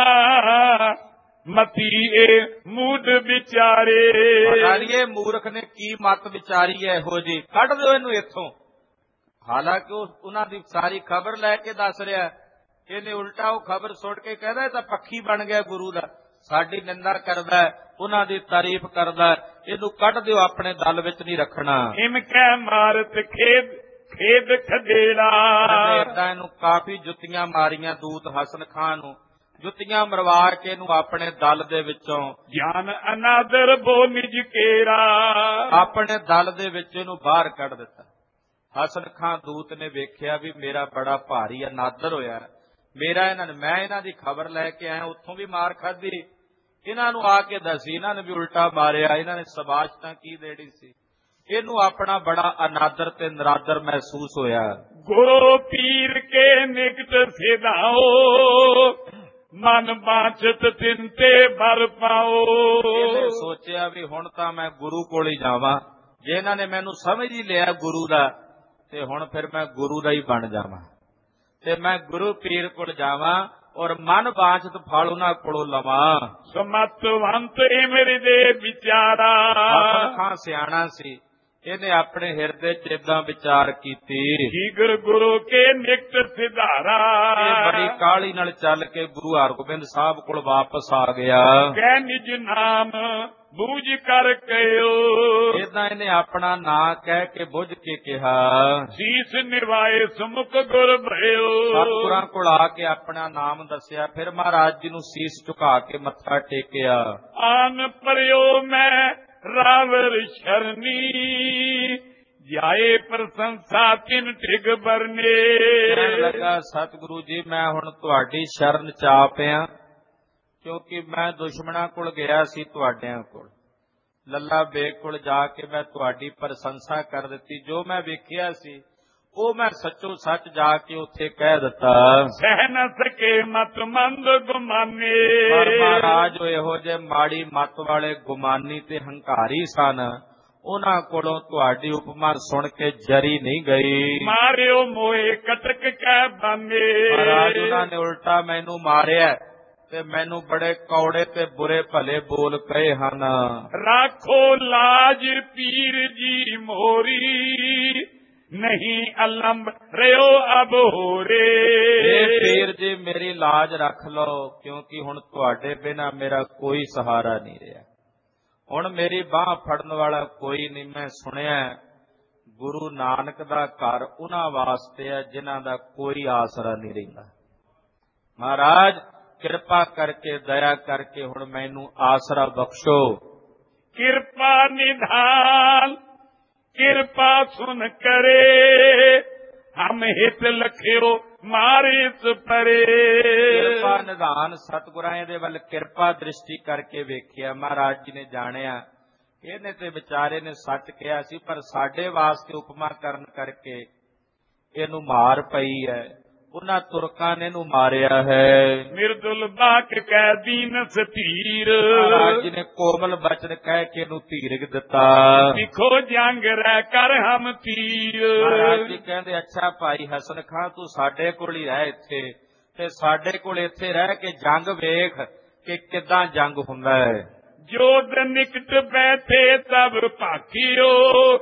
ਮਤੀ ਇਹ ਮੂਡ ਵਿਚਾਰੇ, ਇਹ ਮੂਰਖ ਨੇ ਕੀ ਮਤ ਵਿਚਾਰੀ ਹੈ ਇਹੋ ਜੀ, ਕੱਢ ਦਿਓ ਇਹਨੂੰ ਇੱਥੋਂ। ਹਾਲਾਂਕਿ ਉਹ ਉਹਨਾਂ ਦੀ ਸਾਰੀ ਖਬਰ ਲੈ ਕੇ ਦੱਸ ਰਿਹਾ, ਇਹਨੇ ਉਲਟਾ ਉਹ ਖਬਰ ਸੁਣ ਕੇ ਕਹਿੰਦਾ ਇਹ ਤਾਂ ਪੱਖੀ ਬਣ ਗਿਆ ਗੁਰੂ ਦਾ, ਸਾਡੀ ਨਿੰਦਾ ਕਰਦਾ, ਉਹਨਾਂ ਦੀ ਤਾਰੀਫ ਕਰਦਾ, ਇਹਨੂੰ ਕੱਢ ਦਿਓ, ਆਪਣੇ ਦਲ ਵਿੱਚ ਨਹੀਂ ਰੱਖਣਾ। ਇਮ ਕਹਿ ਮਾਰਤ ਖੇਦ ਖੇਦ ਖਦੇੜਾ, ਏਦਾਂ ਇਹਨੂੰ ਕਾਫੀ ਜੁੱਤੀਆਂ ਮਾਰੀਆਂ ਦੂਤ ਹਸਨ ਖਾਂ ਨੂੰ, ਜੁੱਤੀਆਂ ਮਰਵਾ ਕੇ ਇਹਨੂੰ ਆਪਣੇ ਦਲ ਦੇ ਵਿੱਚੋਂ ਗਿਆਨ ਅਨਾਦਰ ਬੋ ਨਿਜ ਕੇਰਾ, ਆਪਣੇ ਦਲ ਦੇ ਵਿੱਚ ਇਹਨੂੰ ਬਾਹਰ ਕੱਢ ਦਿੱਤਾ। ਹਸਨ ਖਾਂ ਦੂਤ ਨੇ ਵੇਖਿਆ ਵੀ ਮੇਰਾ ਬੜਾ ਭਾਰੀ ਅਨਾਦਰ ਹੋਇਆ, ਮੇਰਾ ਇਹਨਾਂ ਨੇ ਮੈਂ ਇਹਨਾਂ ਦੀ ਖਬਰ ਲੈ ਕੇ ਆਇਆ, ਉੱਥੋਂ ਵੀ ਮਾਰ ਖਾਧੀ, ਇਹਨਾਂ ਨੂੰ ਆ ਕੇ ਦੱਸੀ, ਇਹਨਾਂ ਨੇ ਵੀ ਉਲਟਾ ਮਾਰਿਆ, ਇਹਨਾਂ ਨੇ ਸ਼ਾਬਾਸ਼ ਤਾਂ ਕੀ ਦੇਣੀ ਸੀ। ਇਹਨੂੰ ਆਪਣਾ ਬੜਾ ਅਨਾਦਰ ਤੇ ਨਰਾਦਰ ਮਹਿਸੂਸ ਹੋਇਆ। ਗੁਰੂ ਪੀਰ ਕੇ ਨਿਕਟ ਸਿਧਾਓ, ਮਨ ਬਾਚਤ ਤਿੰਤੇ ਭਰ ਪਾਓ। ਇਹਨੇ ਸੋਚਿਆ ਵੀ ਹੁਣ ਤਾਂ ਮੈਂ ਗੁਰੂ ਕੋਲ ਹੀ ਜਾਵਾਂ, ਜੇ ਇਹਨਾਂ ਨੇ ਮੈਨੂੰ ਸਮਝ ਹੀ ਲਿਆ ਗੁਰੂ ਦਾ, ਤੇ ਹੁਣ ਫਿਰ ਮੈਂ ਗੁਰੂ ਦਾ ਹੀ ਬਣ ਜਾਵਾਂ, ਤੇ ਮੈਂ ਗੁਰੂ ਪੀਰ ਕੋਲ ਜਾਵਾਂ ਔਰ ਮਨ ਬਾਚਤ ਫਲ ਉਹਨਾਂ ਕੋਲੋਂ ਲਵਾਂ। ਸਮਤਵੰਤ ਇਮਰਿ ਦੇ ਵਿਚਾਰਾ, ਹਸਨ ਖਾਂ ਸਿਆਣਾ ਸੀ, ਇਹਨੇ ਆਪਣੇ ਹਿਰਦੇ 'ਚ ਏਦਾਂ ਵਿਚਾਰ ਕੀਤੀ। ਜੀਗਰ ਗੁਰੂ ਕੇ ਨਿਕਟ ਸਿਧਾਰਾ, ਇਹ ਬੜੀ ਕਾਹਲੀ ਨਾਲ ਚੱਲ ਕੇ ਗੁਰੂ ਹਰਗੋਬਿੰਦ ਸਾਹਿਬ ਕੋਲ ਵਾਪਸ ਆ ਗਿਆ। ਕਹਿ ਨਿਜ ਨਾਮ ਬੂਝ ਕਰ ਕਹਿਓ, ਏਦਾਂ ਇਹਨੇ ਆਪਣਾ ਨਾਂ ਕਹਿ ਕੇ ਬੁੱਝ ਕੇ ਕਿਹਾ। ਸੀਸ ਨਿਵਾਏ ਸੁਮੁਖ ਗੁਰ ਭਇਓ, ਸਤਿਗੁਰਾਂ ਕੋਲ ਆ ਕੇ ਆਪਣਾ ਨਾਮ ਦੱਸਿਆ, ਫਿਰ ਮਹਾਰਾਜ ਜੀ ਨੂੰ ਸੀਸ ਝੁਕਾ ਕੇ ਮੱਥਾ ਟੇਕਿਆ। ਆਨ ਪਰਿਓ ਮੈਂ ਰਾਵਰ ਸ਼ਰਨੀ, ਜਾਏ ਪ੍ਰਸੰਸਾ ਤਿਨ ਠਿਗ ਬਰਨੇ। ਕਹਿਣ ਲੱਗਾ ਸਤਿਗੁਰੂ ਜੀ ਮੈਂ ਹੁਣ ਤੁਹਾਡੀ ਸ਼ਰਨ ਚ ਆ ਪਿਆ, ਕਿਉਂਕਿ ਮੈਂ ਦੁਸ਼ਮਣਾਂ ਕੋਲ ਗਿਆ ਸੀ, ਤੁਹਾਡਿਆਂ ਕੋਲ ਲੱਲਾ ਬੇਗ ਕੋਲ ਜਾ ਕੇ ਮੈਂ ਤੁਹਾਡੀ ਪ੍ਰਸ਼ੰਸਾ ਕਰ ਦਿੱਤੀ, ਜੋ ਮੈਂ ਵੇਖਿਆ ਸੀ ਉਹ ਮੈਂ ਸੱਚੋ ਸੱਚ ਜਾ ਕੇ ਉੱਥੇ ਕਹਿ ਦਿੱਤਾ। ਸਹਿ ਨ ਸਕੇ ਮਤ ਮੰਦ ਗੁਮਾਨੇ, ਪਰ ਮਹਾਰਾਜ ਇਹੋ ਜਿਹੇ ਮਾੜੀ ਮੱਤ ਵਾਲੇ ਗੁਮਾਨੀ ਤੇ ਹੰਕਾਰੀ ਸਨ, ਉਹਨਾਂ ਕੋਲੋਂ ਤੁਹਾਡੀ ਉਪਮਾ ਸੁਣ ਕੇ ਜਰੀ ਨਹੀਂ ਗਈ। ਮਾਰਿਓ ਮੋਏ ਕਟਕ ਕਹਿ ਬਾਨੇ, ਮਹਾਰਾਜ ਉਹਨਾਂ ਨੇ ਉਲਟਾ ਮੈਨੂੰ ਮਾਰਿਆ ਤੇ ਮੈਨੂੰ ਬੜੇ ਕੌੜੇ ਤੇ ਬੁਰੇ ਭਲੇ ਬੋਲ ਕਹੇ ਹਨ। ਰਾਖੋ ਲਾਜ ਪੀਰ ਜੀ ਮੋਰੀ, ਨਹੀਂ ਅਲੰਬ ਰਿਓ ਅਬ ਹੋਰੇ। ਪੀਰ ਜੀ ਮੇਰੀ ਲਾਜ ਰੱਖ ਲਓ, ਕਿਉਂਕਿ ਹੁਣ ਤੁਹਾਡੇ ਬਿਨਾਂ ਮੇਰਾ ਕੋਈ ਸਹਾਰਾ ਨਹੀਂ ਰਿਹਾ, ਹੁਣ ਮੇਰੀ ਬਾਹ ਫੜਨ ਵਾਲਾ ਕੋਈ ਨਹੀਂ। ਮੈਂ ਸੁਣਿਆ ਗੁਰੂ ਨਾਨਕ ਦਾ ਘਰ ਉਹਨਾਂ ਵਾਸਤੇ ਹੈ ਜਿਨ੍ਹਾਂ ਦਾ ਕੋਈ ਆਸਰਾ ਨਹੀਂ ਰਹਿੰਦਾ। ਮਹਾਰਾਜ ਕਿਰਪਾ ਕਰਕੇ ਦਇਆ ਕਰਕੇ ਹੁਣ ਮੈਨੂੰ ਆਸਰਾ ਬਖਸ਼ੋ। ਕਿਰਪਾ ਨਿਧਾਨ ਕਿਰਪਾ ਸੁਨ ਕਰੇ, ਹਮ ਹਿਤ ਲਖਿਓ ਮਾਰਿਸ ਪਰੇ। ਕਿਰਪਾ ਨਿਧਾਨ ਸਤਿਗੁਰਾਂ ਦੇ ਵੱਲ ਕਿਰਪਾ ਦ੍ਰਿਸ਼ਟੀ ਕਰਕੇ ਵੇਖਿਆ। ਮਹਾਰਾਜ ਜੀ ਨੇ ਜਾਣਿਆ ਇਹਨੇ ਤੇ ਵਿਚਾਰੇ ਨੇ ਸੱਚ ਕਿਹਾ ਸੀ, ਪਰ ਸਾਡੇ ਵਾਸਤੇ ਉਪਮਾ ਕਰਨ ਕਰਕੇ ਇਹਨੂੰ ਮਾਰ ਪਈ ਹੈ, ਉਹਨਾਂ ਤੁਰਕਾਂ ਨੇ ਇਹਨੂੰ ਮਾਰਿਆ ਹੈ। ਮਿਰਦੁਲ ਬਾਕ ਕਹਿ ਦੀਨ ਸਤੀਰ, ਮਹਾਰਾਜ ਜੀ ਨੇ ਕੋਮਲ ਬਚਨ ਕਹਿ ਕੇ ਇਹਨੂੰ ਧੀਰਜ ਦਿੱਤਾ। ਸਿੱਖੋ ਜੰਗ ਰਹਿ ਕਰ ਹਮ ਤੀਰ। ਮਹਾਰਾਜ ਜੀ ਕਹਿੰਦੇ ਅੱਛਾ ਭਾਈ ਹਸਨ ਖਾਂ ਤੂੰ ਸਾਡੇ ਕੋਲ ਹੀ ਰਹਿ ਇੱਥੇ, ਤੇ ਸਾਡੇ ਕੋਲ ਇੱਥੇ ਰਹਿ ਕੇ ਜੰਗ ਵੇਖ ਕਿ ਕਿੱਦਾਂ ਜੰਗ ਹੁੰਦਾ ਹੈ। ਜੋਧ ਨਿਕਟ ਬੈਠੇ ਤਬ ਭਾਖਿਓ,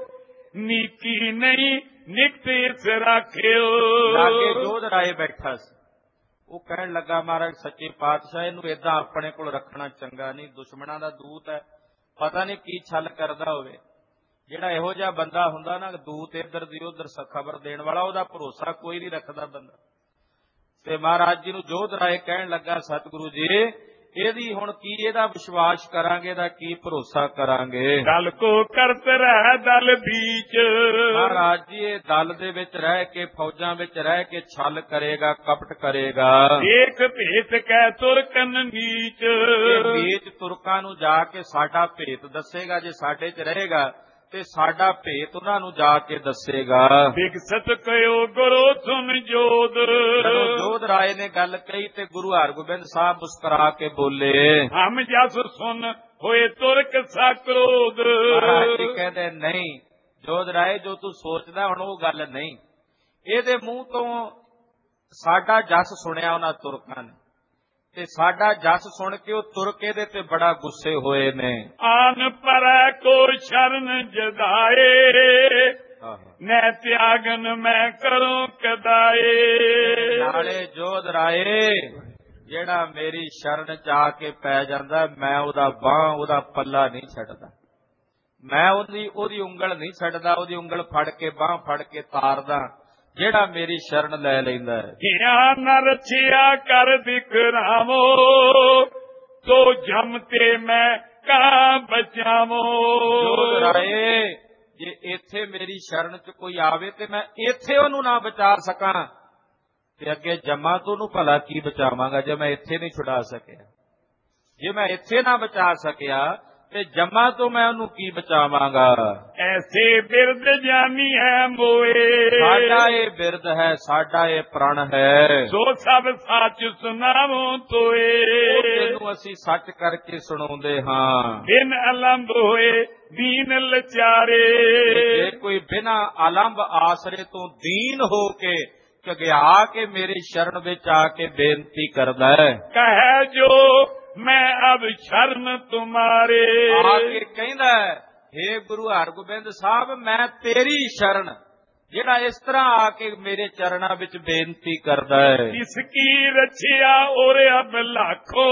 ਨੀਕੀ ਨਹੀਂ ਨਿਕਟ ਇਸ ਰਾਖਿਓ। ਲਾਗੇ ਜੋਧ ਰਾਏ ਬੈਠਾ ਸੀ, ਉਹ ਕਹਿਣ ਲੱਗਾ ਮਹਾਰਾਜ ਸੱਚੇ ਪਾਤਸ਼ਾਹ ਇਹਨੂੰ ਏਦਾਂ ਆਪਣੇ ਕੋਲ ਰੱਖਣਾ ਚੰਗਾ ਨਹੀਂ, ਦੁਸ਼ਮਣਾਂ ਦਾ ਦੂਤ ਹੈ, ਪਤਾ ਨਹੀਂ ਕੀ ਛਲ ਕਰਦਾ ਹੋਵੇ। ਜਿਹੜਾ ਇਹੋ ਜਿਹਾ ਬੰਦਾ ਹੁੰਦਾ ਨਾ, ਦੂਤ ਇੱਧਰ ਦੀ ਉੱਧਰ ਖਬਰ ਦੇਣ ਵਾਲਾ, ਉਹਦਾ ਭਰੋਸਾ ਕੋਈ ਨਹੀਂ ਰੱਖਦਾ ਬੰਦਾ। ਤੇ ਮਹਾਰਾਜ ਜੀ ਨੂੰ ਜੋਧ ਰਾਏ ਕਹਿਣ ਲੱਗਾ ਸਤਿਗੁਰੂ ਜੀ ਇਹਦੀ ਹੁਣ ਕੀ ਇਹਦਾ ਵਿਸ਼ਵਾਸ ਕਰਾਂਗੇ, ਇਹਦਾ ਕੀ ਭਰੋਸਾ ਕਰਾਂਗੇ। ਦਲ ਕੋ ਕਰਤ ਰਹਿ ਦਲ ਬੀਚ, ਮਹਾਰਾਜ ਜੀ ਇਹ ਦਲ ਦੇ ਵਿੱਚ ਰਹਿ ਕੇ, ਫੌਜਾਂ ਵਿੱਚ ਰਹਿ ਕੇ ਛਲ ਕਰੇਗਾ, ਕਪਟ ਕਰੇਗਾ। ਦੇਖ ਭੇਤ ਕਹਿ ਤੁਰਕਨ ਨੀਚ, ਇਹ ਨੀਚ ਤੁਰਕਾਂ ਨੂੰ ਜਾ ਕੇ ਸਾਡਾ ਭੇਤ ਦੱਸੇਗਾ। ਜੇ ਸਾਡੇ ਚ ਰਹੇਗਾ ਤੇ ਸਾਡਾ ਭੇਤ ਉਹਨਾਂ ਨੂੰ ਜਾ ਕੇ ਦੱਸੇਗਾ। ਵਿਕਸਤ ਕਯੋ ਗੁਰੂ ਸੁਨ ਜੋਧ, ਜਦੋਂ ਜੋਧ ਰਾਏ ਨੇ ਗੱਲ ਕਹੀ ਤੇ ਗੁਰੂ ਹਰਗੋਬਿੰਦ ਸਾਹਿਬ ਮੁਸਕਰਾ ਕੇ ਬੋਲੇ, ਹਮ ਜਸ ਸੁਨ ਹੋਏ ਤੁਰਕ ਸਾ ਕ੍ਰੋਧ। ਮਹਾਰਾਜ ਜੀ ਕਹਿੰਦੇ ਨਹੀਂ ਜੋਧ ਰਾਏ, ਜੋ ਤੂੰ ਸੋਚਦਾ ਹੁਣ ਉਹ ਗੱਲ ਨਹੀਂ। ਇਹਦੇ ਮੂੰਹ ਤੋਂ ਸਾਡਾ ਜਸ ਸੁਣਿਆ ਉਹਨਾਂ ਤੁਰਕਾਂ ਨੇ, ਤੇ ਸਾਡਾ ਜਸ ਸੁਣ ਕੇ ਉਹ ਤੁਰਕ ਇਹਦੇ ਤੇ ਬੜਾ ਗੁੱਸੇ ਹੋਏ ਨੇ। ਆਨ ਪਰੈ ਕੋ ਸ਼ਰਨ ਜਦਾਏ, ਨੈ ਤਿਆਗਨ ਮੈਂ ਕਰੂੰ ਕਦਾਏ। ਨਾਲੇ ਜੋਧ ਰਾਏ ਜਿਹੜਾ ਮੇਰੀ ਸ਼ਰਨ ਚ ਆ ਕੇ ਪੈ ਜਾਂਦਾ, ਮੈਂ ਉਹਦਾ ਬਾਂਹ ਉਹਦਾ ਪੱਲਾ ਨਹੀਂ ਛੱਡਦਾ, ਮੈਂ ਉਹਦੀ ਉਹਦੀ ਉਂਗਲ ਨਹੀਂ ਛੱਡਦਾ, ਉਹਦੀ ਉਂਗਲ ਫੜ ਕੇ ਬਾਂਹ ਫੜ ਕੇ ਤਾਰਦਾ ਜਿਹੜਾ ਮੇਰੀ ਸ਼ਰਨ ਲੈ ਲੈਂਦਾ ਹੈ। ਹਿਆ ਨ ਰਚਿਆ ਕਰ ਬਿਕਰਾਵੋ, ਤੋ ਜਮ ਤੇ ਮੈਂ ਕਾ ਬਚਾਵੋ। ਜੋਧ ਰਾਏ ਜੇ ਇੱਥੇ ਮੇਰੀ ਸ਼ਰਨ ਚ ਕੋਈ ਆਵੇ ਤੇ ਮੈਂ ਇੱਥੇ ਉਹਨੂੰ ਨਾ ਬਚਾ ਸਕਾਂ ਤੇ ਅੱਗੇ ਜੰਮਾਂ ਤੋਂ ਉਹਨੂੰ ਭਲਾ ਕੀ ਬਚਾਵਾਂਗਾ ਜੇ ਮੈਂ ਇੱਥੇ ਨਹੀਂ ਛੁਡਾ ਸਕਿਆ। ਜੇ ਮੈਂ ਇੱਥੇ ਨਾ ਬਚਾ ਸਕਿਆ ਤੇ ਜੰਮਾਂ ਤੋਂ ਮੈਂ ਉਹਨੂੰ ਕੀ ਬਚਾਵਾਂਗਾ। ਐਸੇ ਬਿਰਦ ਜਾਨੀ ਹੈ ਮੋਏ, ਸਾਡਾ ਇਹ ਬਿਰਦ ਹੈ, ਸਾਡਾ ਇਹ ਪ੍ਰਣ ਹੈ, ਸੋ ਸਭ ਸੱਚ ਸੁਣਾਵੋ ਤੋਏ। ਤੈਨੂੰ ਅਸੀਂ ਸੱਚ ਕਰਕੇ ਸੁਣਾਉਂਦੇ ਹਾਂ। ਬਿਨ ਅਲੰਭ ਹੋਏ ਦੀਨ ਲਚਾਰੇ, ਜੇ ਕੋਈ ਬਿਨਾਂ ਅਲੰਭ ਆਸਰੇ ਤੋਂ ਦੀਨ ਹੋ ਕੇ ਘਗਿਆ ਕੇ ਮੇਰੀ ਸ਼ਰਨ ਵਿੱਚ ਆ ਕੇ ਬੇਨਤੀ ਕਰਦਾ ਹੈ, ਕਹੈ ਜੋ ਮੈਂ ਅਬ ਸ਼ਰਨ ਤੁਮਾਰੇ। ਆ ਕੇ ਕਹਿੰਦਾ ਹੇ ਗੁਰੂ ਹਰਗੋਬਿੰਦ ਸਾਹਿਬ ਮੈਂ ਤੇਰੀ ਸ਼ਰਨ, ਜਿਹੜਾ ਇਸ ਤਰ੍ਹਾਂ ਆ ਕੇ ਮੇਰੇ ਚਰਨਾਂ ਵਿੱਚ ਬੇਨਤੀ ਕਰਦਾ ਹੈ। ਇਸ ਕੀ ਰਚਿਆ ਔਰ ਅਬ ਲਾਖੋ,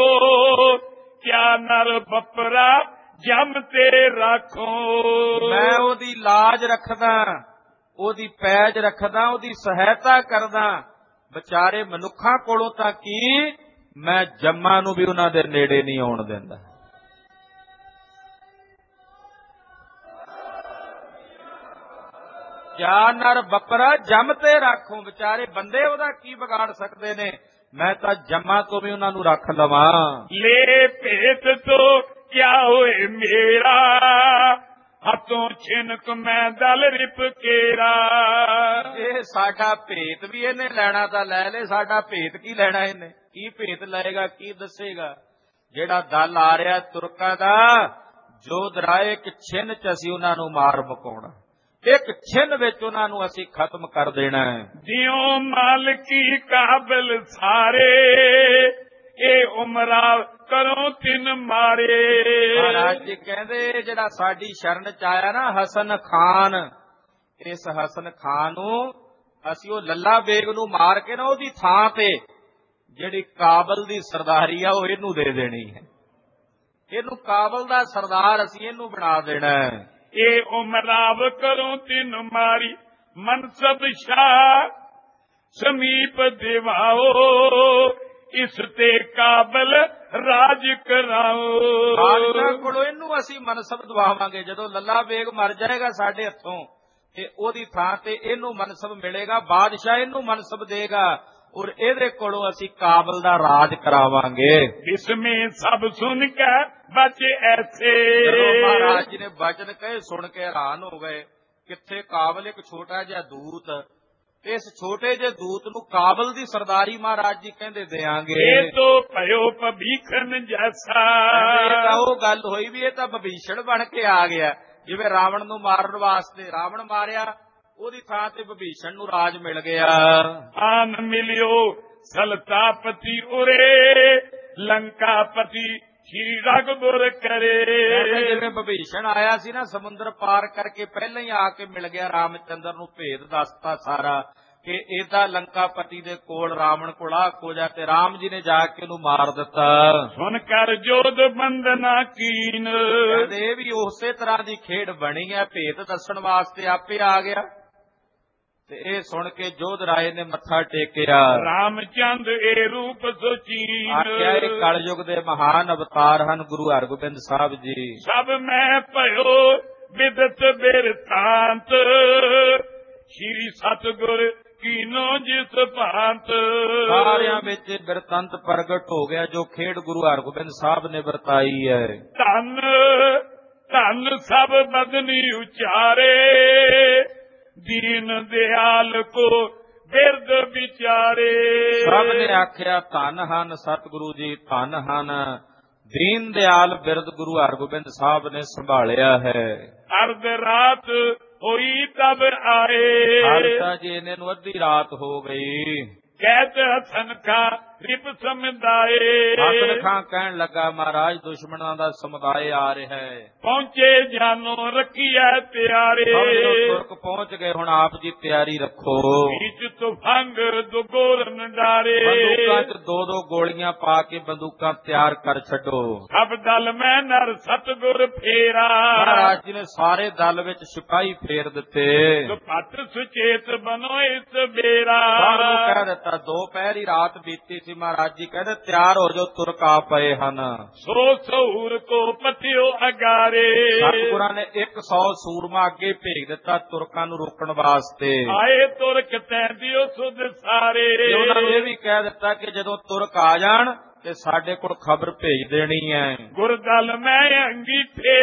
ਕਿਆ ਨਰ ਬਪਰਾ ਜਮ ਤੇ ਰਾਖੋ। ਮੈਂ ਉਹਦੀ ਲਾਜ ਰੱਖਦਾ, ਉਹਦੀ ਪੈਜ ਰੱਖਦਾ, ਉਹਦੀ ਸਹਾਇਤਾ ਕਰਦਾ। ਵਿਚਾਰੇ ਮਨੁੱਖਾਂ ਕੋਲੋਂ ਤਾਂ ਕੀ, ਮੈਂ ਜੰਮਾਂ ਨੂੰ ਵੀ ਉਹਨਾਂ ਦੇ ਨੇੜੇ ਨਹੀਂ ਆਉਣ ਦਿੰਦਾ। ਕਿਆ ਨਰ ਬੱਕਰਾ ਜੰਮ ਤੇ ਰੱਖੋ, ਵਿਚਾਰੇ ਬੰਦੇ ਉਹਦਾ ਕੀ ਵਿਗਾੜ ਸਕਦੇ ਨੇ, ਮੈਂ ਤਾਂ ਜੰਮਾਂ ਤੋਂ ਵੀ ਉਹਨਾਂ ਨੂੰ ਰੱਖ ਲਵਾਂ। ਲੈ ਭੇਤ ਤੋਂ ਕਿਆ ਹੋਏ ਮੇਰਾ, ਹੱਥੋਂ ਛਿਨਕ ਮੈਂ ਦਲ ਰਿਪ ਕੇਰਾ। ਇਹ ਸਾਡਾ ਭੇਤ ਵੀ ਇਹਨੇ ਲੈਣਾ ਤਾਂ ਲੈ ਲੈ, ਸਾਡਾ ਭੇਤ ਕੀ ਲੈਣਾ ਇਹਨੇ, ਕੀ ਭੇਤ ਲਏਗਾ, ਕੀ ਦੱਸੇਗਾ। ਜਿਹੜਾ ਦਲ ਆ ਰਿਹਾ ਤੁਰਕਾਂ ਦਾ, ਜੋਧ ਰਾਏ ਇੱਕ ਛਿਨ ਚ ਅਸੀਂ ਉਹਨਾਂ ਨੂੰ ਮਾਰ ਮੁਕਾਉਣਾ, ਇੱਕ ਛਿਨ ਵਿੱਚ ਉਹਨਾਂ ਨੂੰ ਅਸੀਂ ਖਤਮ ਕਰ ਦੇਣਾ ਹੈ। ਜਿਉ ਮਾਲਕੀ ਕਾਬਲ ਸਾਰੇ, ਇਹ ਉਮਰਾ ਕਰੋ ਤਿੰਨ ਮਾਰੇ। ਮਹਾਰਾਜ ਜੀ ਕਹਿੰਦੇ ਜਿਹੜਾ ਸਾਡੀ ਸ਼ਰਨ ਚ ਆਇਆ ਨਾ ਹਸਨ ਖਾਨ, ਇਸ ਹਸਨ ਖਾਨ ਨੂੰ ਅਸੀਂ ਉਹ ਲੱਲਾ ਬੇਗ ਨੂੰ ਮਾਰ ਕੇ ਨਾ ਉਹਦੀ ਥਾਂ ਤੇ ਜਿਹੜੀ ਕਾਬਲ ਦੀ ਸਰਦਾਰੀ ਆ ਉਹ ਇਹਨੂੰ ਦੇ ਦੇਣੀ ਹੈ। ਇਹਨੂੰ ਕਾਬਲ ਦਾ ਸਰਦਾਰ ਅਸੀਂ ਇਹਨੂੰ ਬਣਾ ਦੇਣਾ ਹੈ। ਇਹ ਉਮਰਾਵ ਕਰੋ ਤਿੰਨ ਮਾਰੀ, ਮਨਸਬ ਸ਼ਾਹ ਸਮੀਪ ਦਿਵਾਓ, ਇਸ ਤੇ ਕਾਬਲ ਰਾਜ ਕਰਾਓ। ਬਾਦਸ਼ਾਹ ਕੋਲੋਂ ਇਹਨੂੰ ਅਸੀਂ ਮਨਸਬ ਦਵਾਵਾਂਗੇ। ਜਦੋਂ ਲੱਲਾ ਬੇਗ ਮਰ ਜਾਏਗਾ ਸਾਡੇ ਹੱਥੋਂ ਤੇ ਉਹਦੀ ਥਾਂ ਤੇ ਇਹਨੂੰ ਮਨਸਬ ਮਿਲੇਗਾ, ਬਾਦਸ਼ਾਹ ਇਹਨੂੰ ਮਨਸਬ ਦੇਗਾ ਔਰ ਇਹਦੇ ਕੋਲੋਂ ਅਸੀਂ ਕਾਬਲ ਦਾ ਰਾਜ ਕਰਾਵਾਂਗੇ। ਇਸਮੇ ਸਭ ਸੁਣ ਕੇ ਬਚੇ ਐਸੇ। ਮਹਾਰਾਜ ਜੀ ਨੇ ਬਚਨ ਕਹੇ ਸੁਣ ਕੇ ਹੈਰਾਨ ਹੋ ਗਏ, ਕਿੱਥੇ ਕਾਬਲ ਇੱਕ ਛੋਟਾ ਜਿਹਾ ਦੂਤ, ਇਸ ਛੋਟੇ ਜਿਹੇ ਦੂਤ ਨੂੰ ਕਾਬਲ ਦੀ ਸਰਦਾਰੀ ਮਹਾਰਾਜ ਜੀ ਕਹਿੰਦੇ ਦੇਾਂਗੇ। ਇਹ ਤੋਂ ਭਇਓ ਭਵੀਖਣ ਜੈਸਾ। ਇਹ ਤਾਂ ਉਹ ਗੱਲ ਹੋਈ ਵੀ ਇਹ ਤਾਂ ਭਵੀਸ਼ਣ ਬਣ ਕੇ ਆ ਗਿਆ, ਜਿਵੇਂ ਰਾਵਣ ਨੂੰ ਮਾਰਨ ਵਾਸਤੇ ਰਾਵਣ ਮਾਰਿਆ, ਉਹਦੀ ਥਾਂ ਤੇ ਭਵੀਸ਼ਣ ਨੂੰ ਰਾਜ ਮਿਲ ਗਿਆ। ਆਨ ਮਿਲਿਓ ਸਲਤਾਪਤੀ ਉਰੇ, ਲੰਕਾਪਤੀ ਸ਼੍ਰੀ ਰਘੁਬਰ ਕਰੇ। ਜਿਵੇਂ ਭਵੀਸ਼ਣ ਆਇਆ ਸੀ ਨਾ ਸਮੁੰਦਰ ਪਾਰ ਕਰਕੇ, ਪਹਿਲਾਂ ਹੀ ਆ ਕੇ ਮਿਲ ਗਿਆ ਰਾਮਚੰਦਰ ਨੂੰ, ਭੇਦ ਦੱਸਤਾ ਸਾਰਾ ਕਿ ਇਹਦਾ ਲੰਕਾਪਤੀ ਦੇ ਕੋਲ ਰਾਵਣ ਕੋਲ ਆ ਹੋ ਜਾ, ਤੇ ਰਾਮ ਜੀ ਨੇ ਜਾ ਕੇ ਉਹਨੂੰ ਮਾਰ ਦਿੱਤਾ। ਸੁਣ ਕਰ ਜੋਧ ਬੰਦਨਾ ਕੀਨ। ਇਹ ਵੀ ਉਸੇ ਤਰ੍ਹਾਂ ਦੀ ਖੇਡ ਬਣੀ ਹੈ, ਭੇਦ ਦੱਸਣ ਵਾਸਤੇ ਆਪੇ ਆ ਗਿਆ। ਤੇ ਇਹ ਸੁਣ ਕੇ ਜੋਧ ਰਾਏ ਨੇ ਮੱਥਾ ਟੇਕਿਆ। ਰਾਮਚੰਦ ਇਹ ਰੂਪ ਸੁਚੀਨ, ਆਖਿਆ ਇਹ ਕਲਯੁਗ ਦੇ ਮਹਾਨ ਅਵਤਾਰ ਹਨ ਗੁਰੂ ਹਰਗੋਬਿੰਦ ਸਾਹਿਬ ਜੀ। ਸਭ ਮੈਂ ਭਇਓ ਬਿਦਤ ਬਿਰਤਾਂਤ, ਸ਼੍ਰੀ ਸਤਿਗੁਰ ਕੀਨੋ ਜਿਸ ਭਾਂਤ। ਸਾਰਿਆਂ ਵਿੱਚ ਬਿਰਤੰਤ ਪ੍ਰਗਟ ਹੋ ਗਿਆ ਜੋ ਖੇਡ ਗੁਰੂ ਹਰਗੋਬਿੰਦ ਸਾਹਿਬ ਨੇ ਵਰਤਾਈ ਹੈ। ਧੰਨ ਧੰਨ ਸਭ ਬਦਨੀ ਉਚਾਰੇ, ਦੀਨ ਦਿਆਲ ਕੋ ਬਿਰਦ ਵਿਚਾਰੇ। ਸਭ ਨੇ ਆਖਿਆ ਧੰਨ ਹਨ ਸਤਿਗੁਰੂ ਜੀ, ਧੰਨ ਹਨ। ਦੀਨ ਦਿਆਲ ਬਿਰਦ ਗੁਰੂ ਹਰਗੋਬਿੰਦ ਸਾਹਿਬ ਨੇ ਸੰਭਾਲਿਆ ਹੈ। ਅਰਧ ਰਾਤ ਹੋਈ ਤਬ ਆਏ, ਹਾਲਤਾ ਜੀ ਇਹਨਾਂ ਨੂੰ ਅੱਧੀ ਰਾਤ ਹੋ ਗਈ। ਕਹਿਤ ਹਸਨ ਖਾਂ ਰਿਪ ਸਮੁਦਾਏ, ਹਸਨ ਖਾਂ ਕਹਿਣ ਲੱਗਾ ਮਹਾਰਾਜ ਦੁਸ਼ਮਣਾਂ ਦਾ ਸਮੁਦਾਇ ਆ ਰਿਹਾ ਹੈ। ਪਹੁੰਚੇ ਜਾਨੋ ਰੱਖੀਐ ਪਿਆਰੇ, ਤੁਰਕ ਪਹੁੰਚ ਗਏ ਹੁਣ ਆਪ ਜੀ ਤਿਆਰੀ ਰੱਖੋ। ਵਿੱਚ ਤੁਫੰਗ ਦੁਗੋਰਨ ਡਾਰੇ, ਬੰਦੂਕਾਂ ਚ ਦੋ ਦੋ ਗੋਲੀਆਂ ਪਾ ਕੇ ਬੰਦੂਕਾਂ ਤਿਆਰ ਕਰ ਛੱਡੋ। ਸਭ ਦਲ ਮੈਂ ਨਰ ਸਤਿਗੁਰ ਫੇਰਾ, ਮਹਾਰਾਜ ਜੀ ਨੇ ਸਾਰੇ ਦਲ ਵਿੱਚ ਸਿਪਾਹੀ ਫੇਰ ਦਿੱਤੇ। ਸੁਪੱਤ ਸੁਚੇਤ ਬਨੋ ਇਸ ਬੇਰਾ, ਕਹਿ ਦਿੱਤਾ ਦੋ ਪਹਿਰ ਹੀ ਰਾਤ ਬੀਤੀ ਸੀ। ਮਹਾਰਾਜ ਜੀ ਕਹਿੰਦੇ ਤਿਆਰ ਹੋ ਜਾਓ, ਤੁਰਕ ਆ ਪਏ ਹਨ। ਸੋ ਸਹੂਰ ਕੋ ਪਥਿਓ ਅਗਾਰੇ, ਸਤਿਗੁਰਾਂ ਨੇ ਇੱਕ ਸੌ ਸੂਰਮਾ ਅੱਗੇ ਭੇਜ ਦਿੱਤਾ ਤੁਰਕਾਂ ਨੂੰ ਰੋਕਣ ਵਾਸਤੇ। ਆਏ ਤੁਰਕ ਤੈ ਦਿਓ ਸੁਧ ਸਾਰੇ, ਉਹਨਾਂ ਨੂੰ ਇਹ ਵੀ ਕਹਿ ਦਿੱਤਾ ਕਿ ਜਦੋਂ ਤੁਰਕ ਆ ਜਾਣ ਤੇ ਸਾਡੇ ਕੋਲ ਖਬਰ ਭੇਜ ਦੇਣੀ ਹੈ। ਗੁਰਦਲ ਮੈਂ ਅੰਗੀਠੇ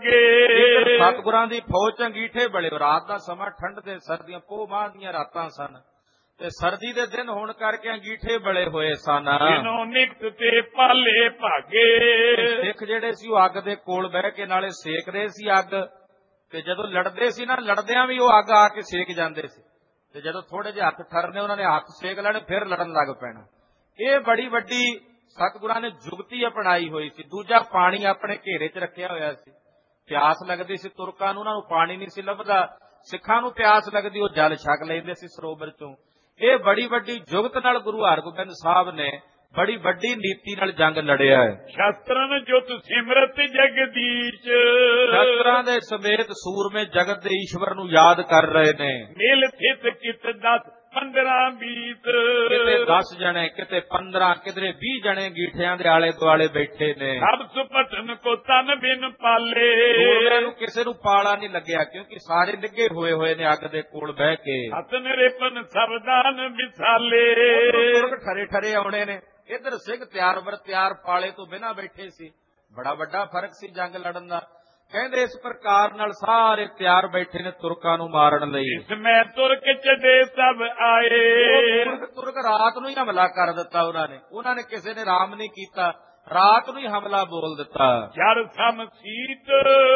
ਲਾਗੇ, ਸਤਿਗੁਰਾਂ ਦੀ ਫੌਜ ਅੰਗੀਠੇ ਬੜੇ। ਰਾਤ ਦਾ ਸਮਾਂ, ਠੰਡ ਦੇ ਸਰਦੀਆਂ ਪੋਹ ਮਾਹ ਦੀਆਂ ਰਾਤਾਂ ਸਨ ਤੇ ਸਰਦੀ ਦੇ ਦਿਨ ਹੋਣ ਕਰਕੇ ਅੰਗੀਠੇ ਬਲੇ ਹੋਏ ਸਨ। ਜਿਨੋਂ ਨਿਕਟ ਤੇ ਪਾਲੇ ਭਾਗੇ, ਸਿੱਖ ਜਿਹੜੇ ਸੀ ਉਹ ਅੱਗ ਦੇ ਕੋਲ ਬਹਿ ਕੇ ਨਾਲੇ ਸੇਕ ਰਹੇ ਸੀ ਅੱਗ, ਤੇ ਜਦੋਂ ਲੜਦੇ ਸੀ ਨਾ ਲੜਦਿਆਂ ਵੀ ਉਹ ਅੱਗ ਆ ਕੇ ਸੇਕ ਜਾਂਦੇ ਸੀ, ਤੇ ਜਦੋਂ ਥੋੜੇ ਜਿਹੇ ਹੱਥ ਠਰਨੇ ਉਹਨਾਂ ਨੇ ਹੱਥ ਸੇਕ ਲੈਣੇ ਫਿਰ ਲੜਨ ਲੱਗ ਪੈਣਾ। ਇਹ ਬੜੀ ਵੱਡੀ ਸਤਿਗੁਰਾਂ ਨੇ ਜੁਗਤੀ ਅਪਣਾਈ ਹੋਈ ਸੀ। ਦੂਜਾ ਪਾਣੀ ਆਪਣੇ ਘੇਰੇ 'ਚ ਰੱਖਿਆ ਹੋਇਆ ਸੀ। ਪਿਆਸ ਲੱਗਦੀ ਸੀ ਤੁਰਕਾਂ ਨੂੰ, ਉਹਨਾਂ ਨੂੰ ਪਾਣੀ ਨਹੀਂ ਸੀ ਲੱਭਦਾ। ਸਿੱਖਾਂ ਨੂੰ ਪਿਆਸ ਲੱਗਦੀ, ਉਹ ਜਲ ਛਕ ਲੈਂਦੇ ਸੀ ਸਰੋਵਰ ਚੋਂ। ਇਹ ਬੜੀ ਵੱਡੀ ਜੁਗਤ ਨਾਲ ਗੁਰੂ ਹਰਗੋਬਿੰਦ ਸਾਹਿਬ ਨੇ ਬੜੀ ਵੱਡੀ ਨੀਤੀ ਨਾਲ ਜੰਗ ਲੜਿਆ ਹੈ। ਸ਼ਸਤਰਨ ਜੁਤ ਸਿਮਰਤ ਜਗਦੀਸ਼, ਸ਼ਸਤਰਾਂ ਦੇ ਸਮੇਤ ਸੂਰਮੇ ਜਗਤ ਦੇ ਈਸ਼ਵਰ ਨੂੰ ਯਾਦ ਕਰ ਰਹੇ ਨੇ। ਮਿਲ ਥਿਤ ਕਿਤ ਦਸ ਪੰਦਰਾਂ ਵੀਤ, ਕਿਤੇ ਦਸ ਜਣੇ, ਕਿਤੇ ਪੰਦਰਾਂ, ਕਿਧਰੇ ਵੀਹ ਜਣੇ ਗੀਠਿਆਂ ਦੇ ਆਲੇ ਦੁਆਲੇ ਬੈਠੇ ਨੇ। ਸਭ ਸੁਪਟਨ ਕੋ ਤਨ ਬਿਨ ਪਾਲੇ, ਸੂਰਮਿਆਂ ਨੂੰ ਕਿਸੇ ਨੂੰ ਪਾਲਾ ਨਹੀਂ ਲੱਗਿਆ ਕਿਉਂਕਿ ਸਾਰੇ ਡਿੱਗੇ ਹੋਏ ਹੋਏ ਨੇ ਅੱਗ ਦੇ ਕੋਲ ਬਹਿ ਕੇ। ਹਸਨ ਰਿਪਨ ਸਬਦਾਨ ਵਿਸਾਲੇ, ਤੁਰਕ ਠਰੇ ਠਰੇ ਆਉਣੇ ਨੇ। ਇੱਧਰ ਸਿੰਘ ਤਿਆਰ ਬਰ ਤਿਆਰ ਪਾਲੇ ਤੋਂ ਬਿਨਾਂ ਬੈਠੇ ਸੀ। ਬੜਾ ਵੱਡਾ ਫਰਕ ਸੀ ਜੰਗ ਲੜਨ ਦਾ। ਕਹਿੰਦੇ ਇਸ ਪ੍ਰਕਾਰ ਨਾਲ ਸਾਰੇ ਤਿਆਰ ਬੈਠੇ ਨੇ ਤੁਰਕਾਂ ਨੂੰ ਮਾਰਨ ਲਈ। ਇਸ ਮੈਂ ਤੁਰਕ ਚੜੇ ਸਭ ਆਏ, ਤੁਰਕ ਤੁਰਕ ਰਾਤ ਨੂੰ ਹੀ ਹਮਲਾ ਕਰ ਦਿੱਤਾ ਉਹਨਾਂ ਨੇ। ਉਹਨਾਂ ਨੇ ਕਿਸੇ ਨੇ ਰਾਮ ਨਹੀਂ ਕੀਤਾ, ਰਾਤ ਨੂੰ ਹੀ ਹਮਲਾ ਬੋਲ ਦਿੱਤਾ। ਜੜ ਸਮ ਸੀਤ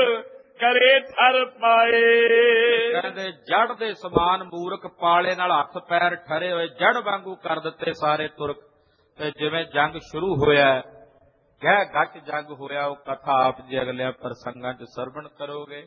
ਕਰੇ ਥਰ ਪਾਏ, ਕਹਿੰਦੇ ਜੜ ਦੇ ਸਮਾਨ ਮੂਰਖ ਪਾਲੇ ਨਾਲ ਹੱਥ ਪੈਰ ਠਰੇ ਹੋਏ ਜੜ ਵਾਂਗੂ ਕਰ ਦਿੱਤੇ ਸਾਰੇ ਤੁਰਕ। ਤੇ ਜਿਵੇਂ ਜੰਗ ਸ਼ੁਰੂ ਹੋਇਆ, ਗਹਿ ਗੱਚ ਜੰਗ ਹੋਇਆ, ਉਹ ਕਥਾ ਆਪ ਜੀ ਅਗਲੇ ਪ੍ਰਸੰਗਾਂ 'ਚ ਸਰਵਣ ਕਰੋਗੇ।